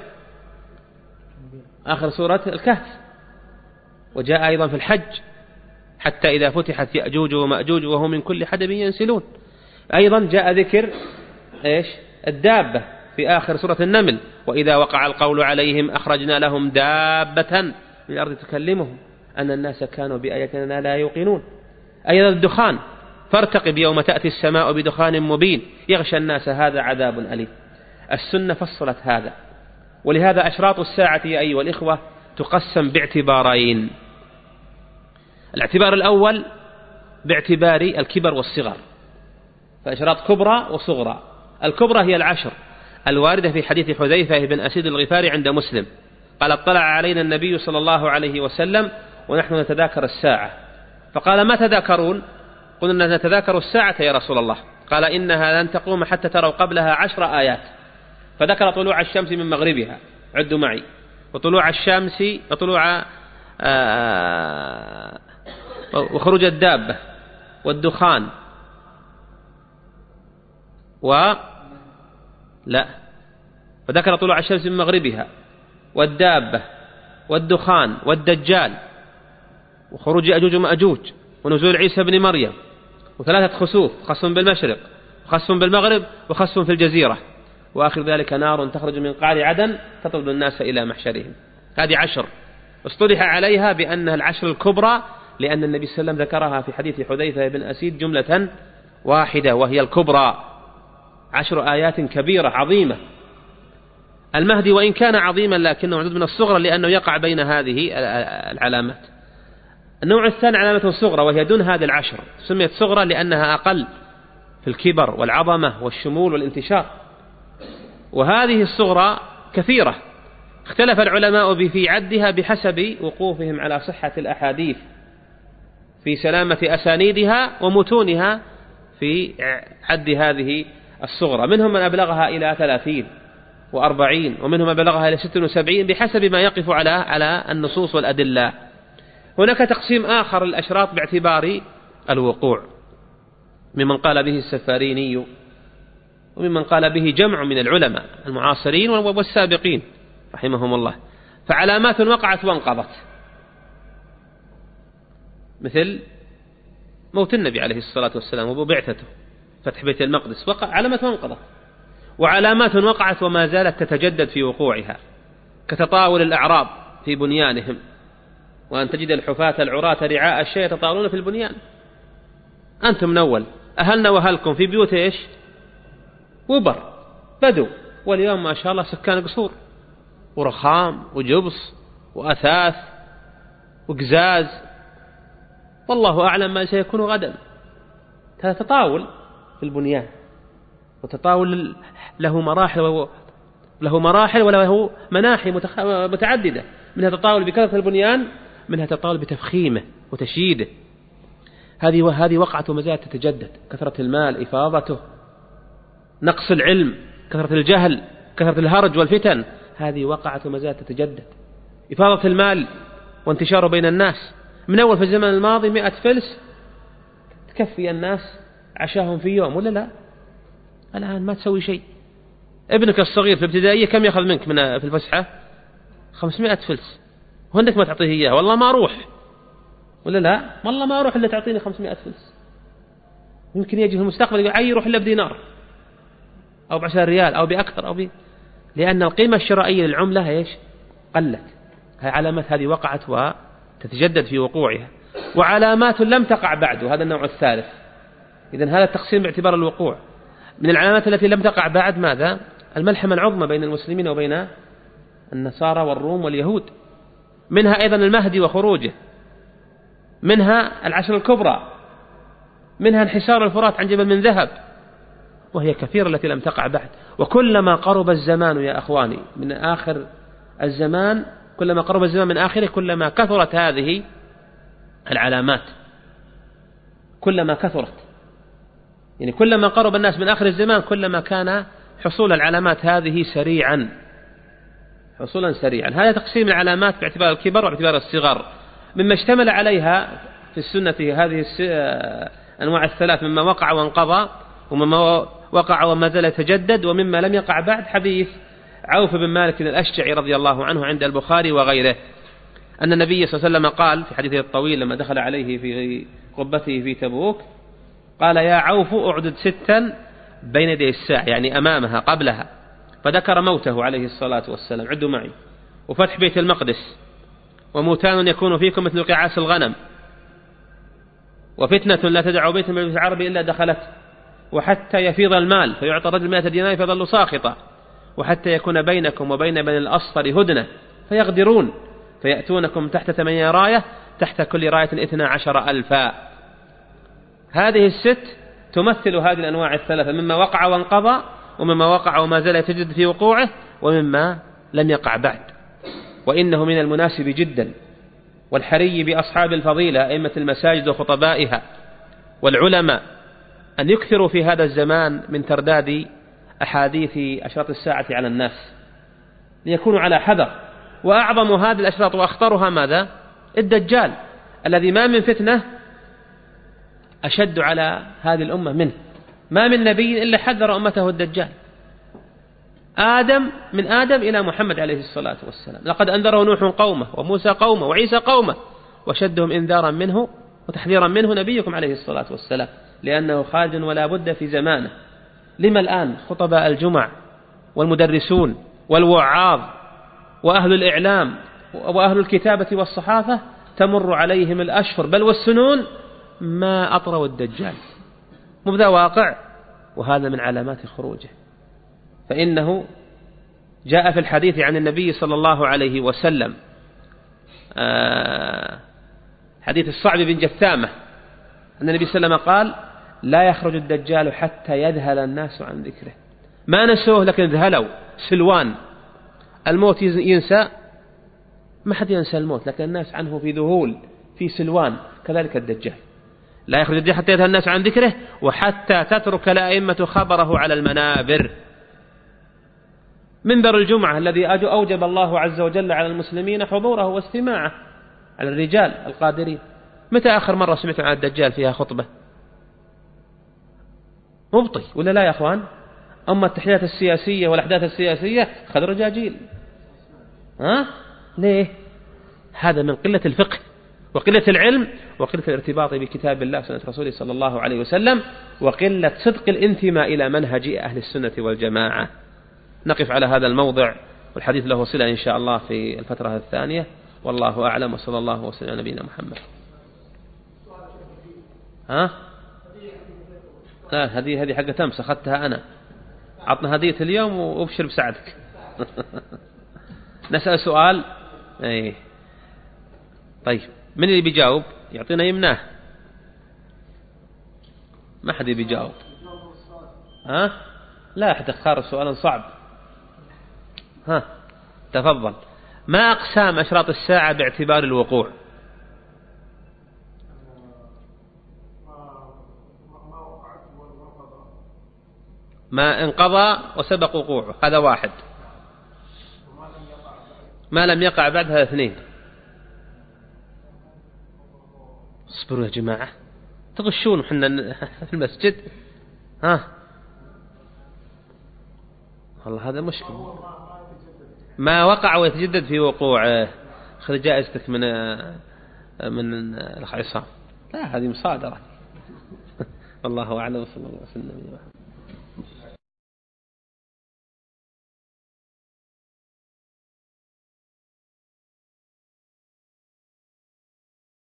آخر سورة الكهف، وجاء أيضا في الحج: حتى إذا فتحت يأجوج ومأجوج وهم من كل حدب ينسلون. أيضا جاء ذكر الدابة في آخر سورة النمل: وإذا وقع القول عليهم أخرجنا لهم دابة من الأرض تكلمهم أن الناس كانوا بآياتنا لا يوقنون. أيضا الدخان: فارتقب يوم تأتي السماء بدخان مبين يغشى الناس هذا عذاب أليم. السنة فصلت هذا. ولهذا أشراط الساعة يا أيها الإخوة تقسم باعتبارين: الاعتبار الأول باعتبار الكبر والصغر، فأشراط كبرى وصغرى. الكبرى هي 10 الواردة في حديث حذيفة بن أسيد الغفاري عند مسلم قال: اطلع علينا النبي صلى الله عليه وسلم ونحن نتذاكر الساعة، فقال: ما تذاكرون؟ قلنا: نتذاكر الساعة يا رسول الله. قال: إنها لن تقوم حتى تروا قبلها 10 آيات. فذكر طلوع الشمس من مغربها، عدوا معي، وطلوع الشمس وخروج الدابة والدخان فذكر طلوع الشمس من مغربها والدابة والدخان والدجال وخروج يأجوج ومأجوج ونزول عيسى بن مريم، وثلاثة خسوف: خسف بالمشرق وخسف بالمغرب وخسف في الجزيرة، وآخر ذلك نار تخرج من قعر عدن تطرد الناس إلى محشرهم. هذه 10 اصطلح عليها بأنها 10 الكبرى، لأن النبي صلى الله عليه وسلم ذكرها في حديث حذيفة بن أسيد جملة واحدة وهي الكبرى، 10 آيات كبيرة عظيمة. المهدي وإن كان عظيما لكنه معدود من الصغرى لأنه يقع بين هذه العلامات. النوع الثاني علامة صغرى وهي دون هذه 10، سميت صغرى لأنها أقل في الكبر والعظمة والشمول والانتشار. وهذه الصغرى كثيرة، اختلف العلماء في عدها بحسب وقوفهم على صحة الأحاديث في سلامة أسانيدها ومتونها في عد هذه الصغرى. منهم من أبلغها إلى 30 و40، ومنهم من أبلغها إلى 76 بحسب ما يقف على النصوص والأدلة. هناك تقسيم آخر الأشراط باعتبار الوقوع، ممن قال به السفاريني، وممن قال به جمع من العلماء المعاصرين والسابقين رحمهم الله. فعلامات وقعت وانقضت، مثل موت النبي عليه الصلاة والسلام وبعثته، فتح بيت المقدس، علامات وانقضت. وعلامات وقعت وما زالت تتجدد في وقوعها، كتطاول الأعراب في بنيانهم، وأن تجد الحفاة العراة رعاء الشيء يتطاولون في البنيان. أنتم نول أهلنا وأهلكم في بيوت وبر بدو، واليوم ما شاء الله سكان قصور ورخام وجبص وأثاث وقزاز، والله أعلم ما سيكون غدا. هذا تطاول في البنيان، وتطاول له مراحل وله مناحي متعددة، منها تطاول بكثرة البنيان، منها تطاول بتفخيمه وتشييده. هذه وقعت وما زالت تتجدد، كثرة المال إفاضته، نقص العلم، كثرة الجهل، كثرة الهرج والفتن، هذه وقعت وما زالت تتجدد. إفاضة المال وانتشاره بين الناس، من أول في الزمن الماضي 100 فلس تكفي الناس عشاهم في يوم، ولا لا؟ الآن ما تسوي شيء. ابنك الصغير في الابتدائية كم يأخذ منك في الفسحة؟ 500 فلس، وعندك ما تعطيه إياه. والله ما أروح، ولا لا؟ والله ما أروح إلا تعطيني 500 فلس. يمكن يجي في المستقبل يقول عي يروح إلا بدينار أو ب10 ريال أو بأكثر لأن القيمة الشرائية للعملة إيش؟ قلت. هذه علامات هذه وقعت وتتجدد في وقوعها، وعلامات لم تقع بعد، وهذا النوع الثالث. إذن هذا التقسيم باعتبار الوقوع. من العلامات التي لم تقع بعد ماذا؟ الملحمة العظمى بين المسلمين وبين النصارى والروم واليهود، منها أيضا المهدي وخروجه، منها العشر الكبرى، منها انحسار الفرات عن جبل من ذهب، وهي كثيرة التي لم تقع بعد. وكلما قرب الزمان يا أخواني من آخر الزمان، كلما قرب الزمان من آخره، كلما كثرت هذه العلامات، كلما كثرت. يعني كلما قرب الناس من آخر الزمان كلما كان حصول العلامات هذه سريعا، حصولا سريعا. هذا تقسيم العلامات باعتبار الكبر واعتبار الصغر، مما اشتمل عليها في السنة هذه أنواع الثلاث، مما وقع وانقضى، ومما وقع وما زال يتجدد، ومما لم يقع بعد. حديث عوف بن مالك الأشجعي رضي الله عنه عند البخاري وغيره، أن النبي صلى الله عليه وسلم قال في حديثه الطويل لما دخل عليه في قبته في تبوك، قال يا عوف أعدد 6 بين يدي الساعة، يعني أمامها قبلها، فذكر موته عليه الصلاة والسلام، عدوا معي، وفتح بيت المقدس، وموتان يكون فيكم مثل قعاس الغنم، وفتنة لا تدع بيت من البيوت العربي إلا دخلت، وحتى يفيض المال فيعطى الرجل 100 دينار فيظل ساخطا، وحتى يكون بينكم وبين بني الأصفر هدنة فيغدرون فيأتونكم تحت 8 راية، تحت كل راية 12,000. هذه ال6 تمثل هذه الأنواع الثلاثة، مما وقع وانقضى، ومما وقع وما زال يتجدد في وقوعه، ومما لم يقع بعد. وإنه من المناسب جدا والحري بأصحاب الفضيلة أئمة المساجد وخطبائها والعلماء أن يكثروا في هذا الزمان من ترداد أحاديث أشراط الساعة على الناس، ليكونوا على حذر. وأعظم هذه الأشراط وأخطرها ماذا؟ الدجال، الذي ما من فتنة أشد على هذه الأمة منه. ما من نبي إلا حذر أمته الدجال، من آدم إلى محمد عليه الصلاة والسلام. لقد أنذره نوح قومه، وموسى قومه، وعيسى قومه، وشدهم إنذارا منه وتحذيرا منه نبيكم عليه الصلاة والسلام، لأنه خالد ولا بد في زمانه. لما الآن خطباء الجمع والمدرسون والوعاظ وأهل الإعلام وأهل الكتابة والصحافة تمر عليهم الأشهر بل والسنون ما أطروا الدجال؟ مبدأ واقع، وهذا من علامات خروجه. فإنه جاء في الحديث عن النبي صلى الله عليه وسلم، حديث الصعب بن جثامة، أن النبي صلى الله عليه وسلم قال لا يخرج الدجال حتى يذهل الناس عن ذكره. ما نسوه لكن ذهلوا. سلوان، الموت ينسى، ما حد ينسى الموت، لكن الناس عنه في ذهول، في سلوان. كذلك الدجال لا يخرج الدجال حتى يذهل الناس عن ذكره، وحتى تترك الأئمة خبره على المنابر. منبر الجمعة الذي أوجب الله عز وجل على المسلمين حضوره واستماعه على الرجال القادرين. متى آخر مرة سمعت عن الدجال فيها خطبة؟ مبطي ولا لا يا أخوان؟ أما التحديثات السياسية والأحداث السياسية خذ رجاجيل. ليه؟ هذا من قلة الفقه وقلة العلم وقلة الارتباط بكتاب الله وسنة رسوله صلى الله عليه وسلم، وقلة صدق الانتماء إلى منهج أهل السنة والجماعة. نقف على هذا الموضع، والحديث له صلة إن شاء الله في الفترة الثانية، والله أعلم، وصلى الله وسلم على نبينا محمد. لا، هذه حقة أمس أخذتها أنا، عطنا هدية اليوم وابشر بسعدك. نسأل سؤال. طيب، من اللي بيجاوب يعطينا يمناه؟ ما حد بيجاوب. لا أحد اختار سؤالا صعب. تفضل. ما أقسام أشراط الساعة باعتبار الوقوع؟ ما انقضى وسبق وقوعه، هذا واحد. ما لم يقع بعد، هذا 2. اصبروا يا جماعة، تغشون حنا في المسجد. والله هذا مشكل. ما وقع ويتجدد في وقوعه. خذ جائزتك من الأخ عصام. لا، هذه مصادرة. والله أعلم. صلى الله عليه وسلم.